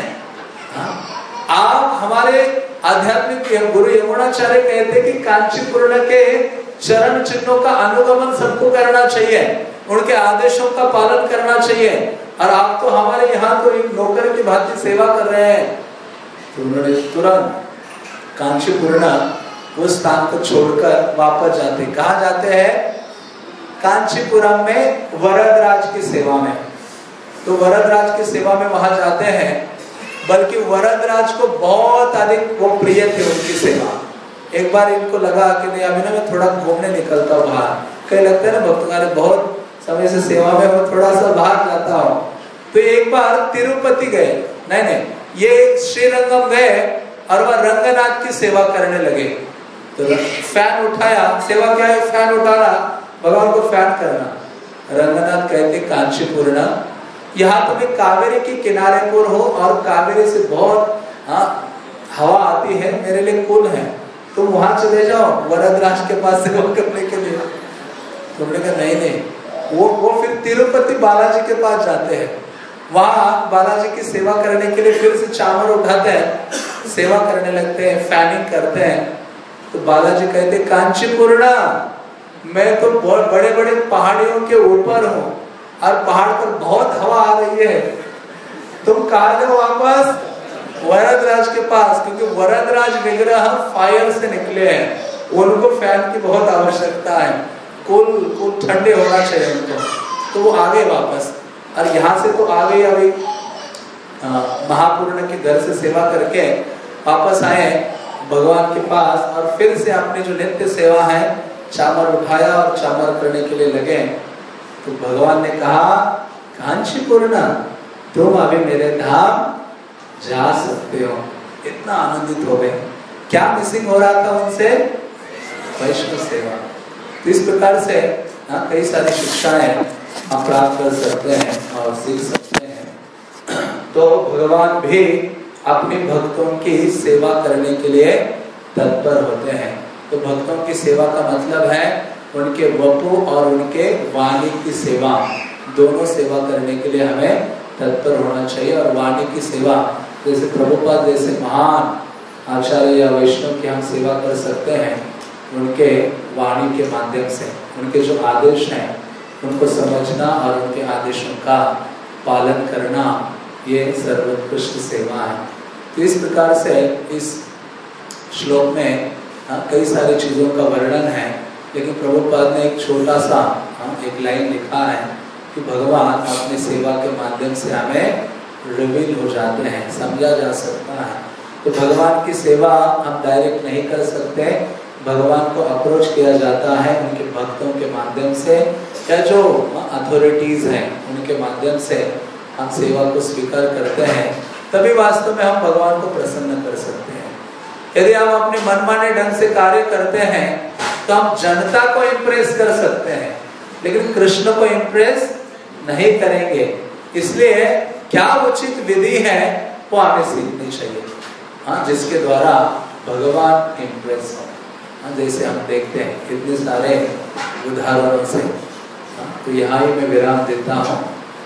आप हमारे आध्यात्मिक गुरु यमुनाचार्य कहते कि कांचीपूर्ण के चरण चिन्हों का अनुगमन सबको करना चाहिए, उनके आदेशों का पालन करना चाहिए, और आप तो हमारे यहाँ तो एक नौकर की भांति सेवा कर रहे हैं। तो उन्होंने तुरंत कांचीपूर्ण उस स्थान को छोड़कर वापस जाते। कहाँ जाते हैं? कांचीपुरम में वरदराज की सेवा में। तो वरदराज की सेवा में वहां जाते हैं, बल्कि वरदराज को बहुत अधिक वो प्रिय थे उनकी सेवा। एक बार इनको लगा कि नहीं अभी ना मैं थोड़ा घूमने निकलता हूँ बाहर, कहीं लगता है ना भक्तों बहुत समय से सेवा में मैं थोड़ा सा बाहर जाता हूँ। तो एक बार तिरुपति गए, नहीं नहीं ये श्रीरंगम गए और वह रंगनाथ की सेवा करने लगे। तो फैन उठाया, सेवा क्या है? फैन उठाना, भगवान को फैन करना। रंगनाथ कहते कांचीपूर्ण, यहाँ तुम्हें कावेरी के किनारे पर हो और कावेरी से बहुत हाँ हवा आती है, मेरे लिए कुल है, तुम वहां चले जाओ वरदराज के पास सेवा करने के लिए। तुमने कहा नहीं नहीं, वो वो फिर तिरुपति बालाजी के पास जाते हैं, वहां बालाजी की सेवा करने के लिए फिर से चामर उठाते हैं, सेवा करने लगते हैं, फैनिंग करते हैं। तो बालाजी कहते कांचीपूर्ण, मैं तो बहुत बड़े बड़े पहाड़ियों के ऊपर हूँ और पहाड़ पर बहुत हवा आ रही है, तुम कहाँ जाओ वापस? वरदराज के पास, क्योंकि वरदराज विग्रह फायर से निकले हैं, उनको फैन की बहुत आवश्यकता है, कुल कुल ठंडे होना चाहिए उनको। तो वो आ गए वापस, और यहाँ से तो आ गए अभी महापूर्ण के घर से सेवा करके वापस आए भगवान के पास, और फिर से अपनी जो नित्य सेवा है चामर उठाया और चामर करने के लिए लगे। तो भगवान ने कहा कांचीपूर्ण तुम अभी मेरे धाम जा सकते हो। इतना आनंदित हो गए। क्या मिसिंग हो रहा था उनसे? वैष्णव सेवा। तो इस प्रकार से ना कई सारी शिक्षाएं हम प्राप्त कर सकते हैं और सीख सकते हैं। तो भगवान भी अपने भक्तों की सेवा करने के लिए तत्पर होते हैं। तो भक्तों की सेवा का मतलब है उनके वपु और उनके वाणी की सेवा, दोनों सेवा करने के लिए हमें तत्पर होना चाहिए। और वाणी की सेवा जैसे प्रभुपाद जैसे महान आचार्य या वैष्णव की हम सेवा कर सकते हैं उनके वाणी के माध्यम से। उनके जो आदेश हैं उनको समझना और उनके आदेशों का पालन करना, ये सर्वोत्कृष्ट सेवा है। तो इस प्रकार से इस श्लोक में हाँ, कई सारी चीज़ों का वर्णन है, लेकिन प्रभुपाद ने एक छोटा सा हाँ, एक लाइन लिखा है कि भगवान अपनी सेवा के माध्यम से हमें रिवील हो जाते हैं, समझा जा सकता है। तो भगवान की सेवा हम डायरेक्ट नहीं कर सकते, भगवान को अप्रोच किया जाता है उनके भक्तों के माध्यम से, या जो अथॉरिटीज हैं उनके माध्यम से हम सेवा को स्वीकार करते हैं, तभी वास्तव में हम भगवान को प्रसन्न कर सकते हैं। यदि हम अपने मनमाने ढंग से कार्य करते हैं तो हम जनता को इम्प्रेस कर सकते हैं, लेकिन कृष्ण को इम्प्रेस नहीं करेंगे। इसलिए क्या उचित विधि है वो हमें सीखनी चाहिए, हाँ, जिसके द्वारा भगवान इम्प्रेस हो। हाँ, जैसे हम देखते हैं कितने सारे उदाहरणों से। हाँ, तो यहाँ ही मैं विराम देता हूँ।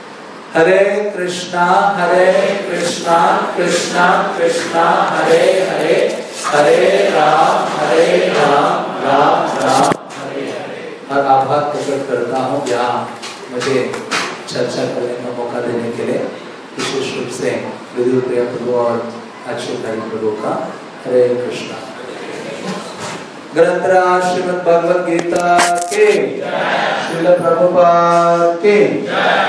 हरे कृष्णा हरे कृष्णा कृष्णा कृष्णा हरे हरे, हरे राम हरे राम राम राम हरे हरे। और आभार प्रकट करता हूँ यहाँ मुझे चर्चा करने का मौका देने के लिए, विशेष रूप से विदुर प्रिया प्रभु और अच्युत हरि प्रभु का। हरे कृष्णा। ग्रंथराज श्रीमद् भगवद गीता के, श्रील प्रभुपाद के।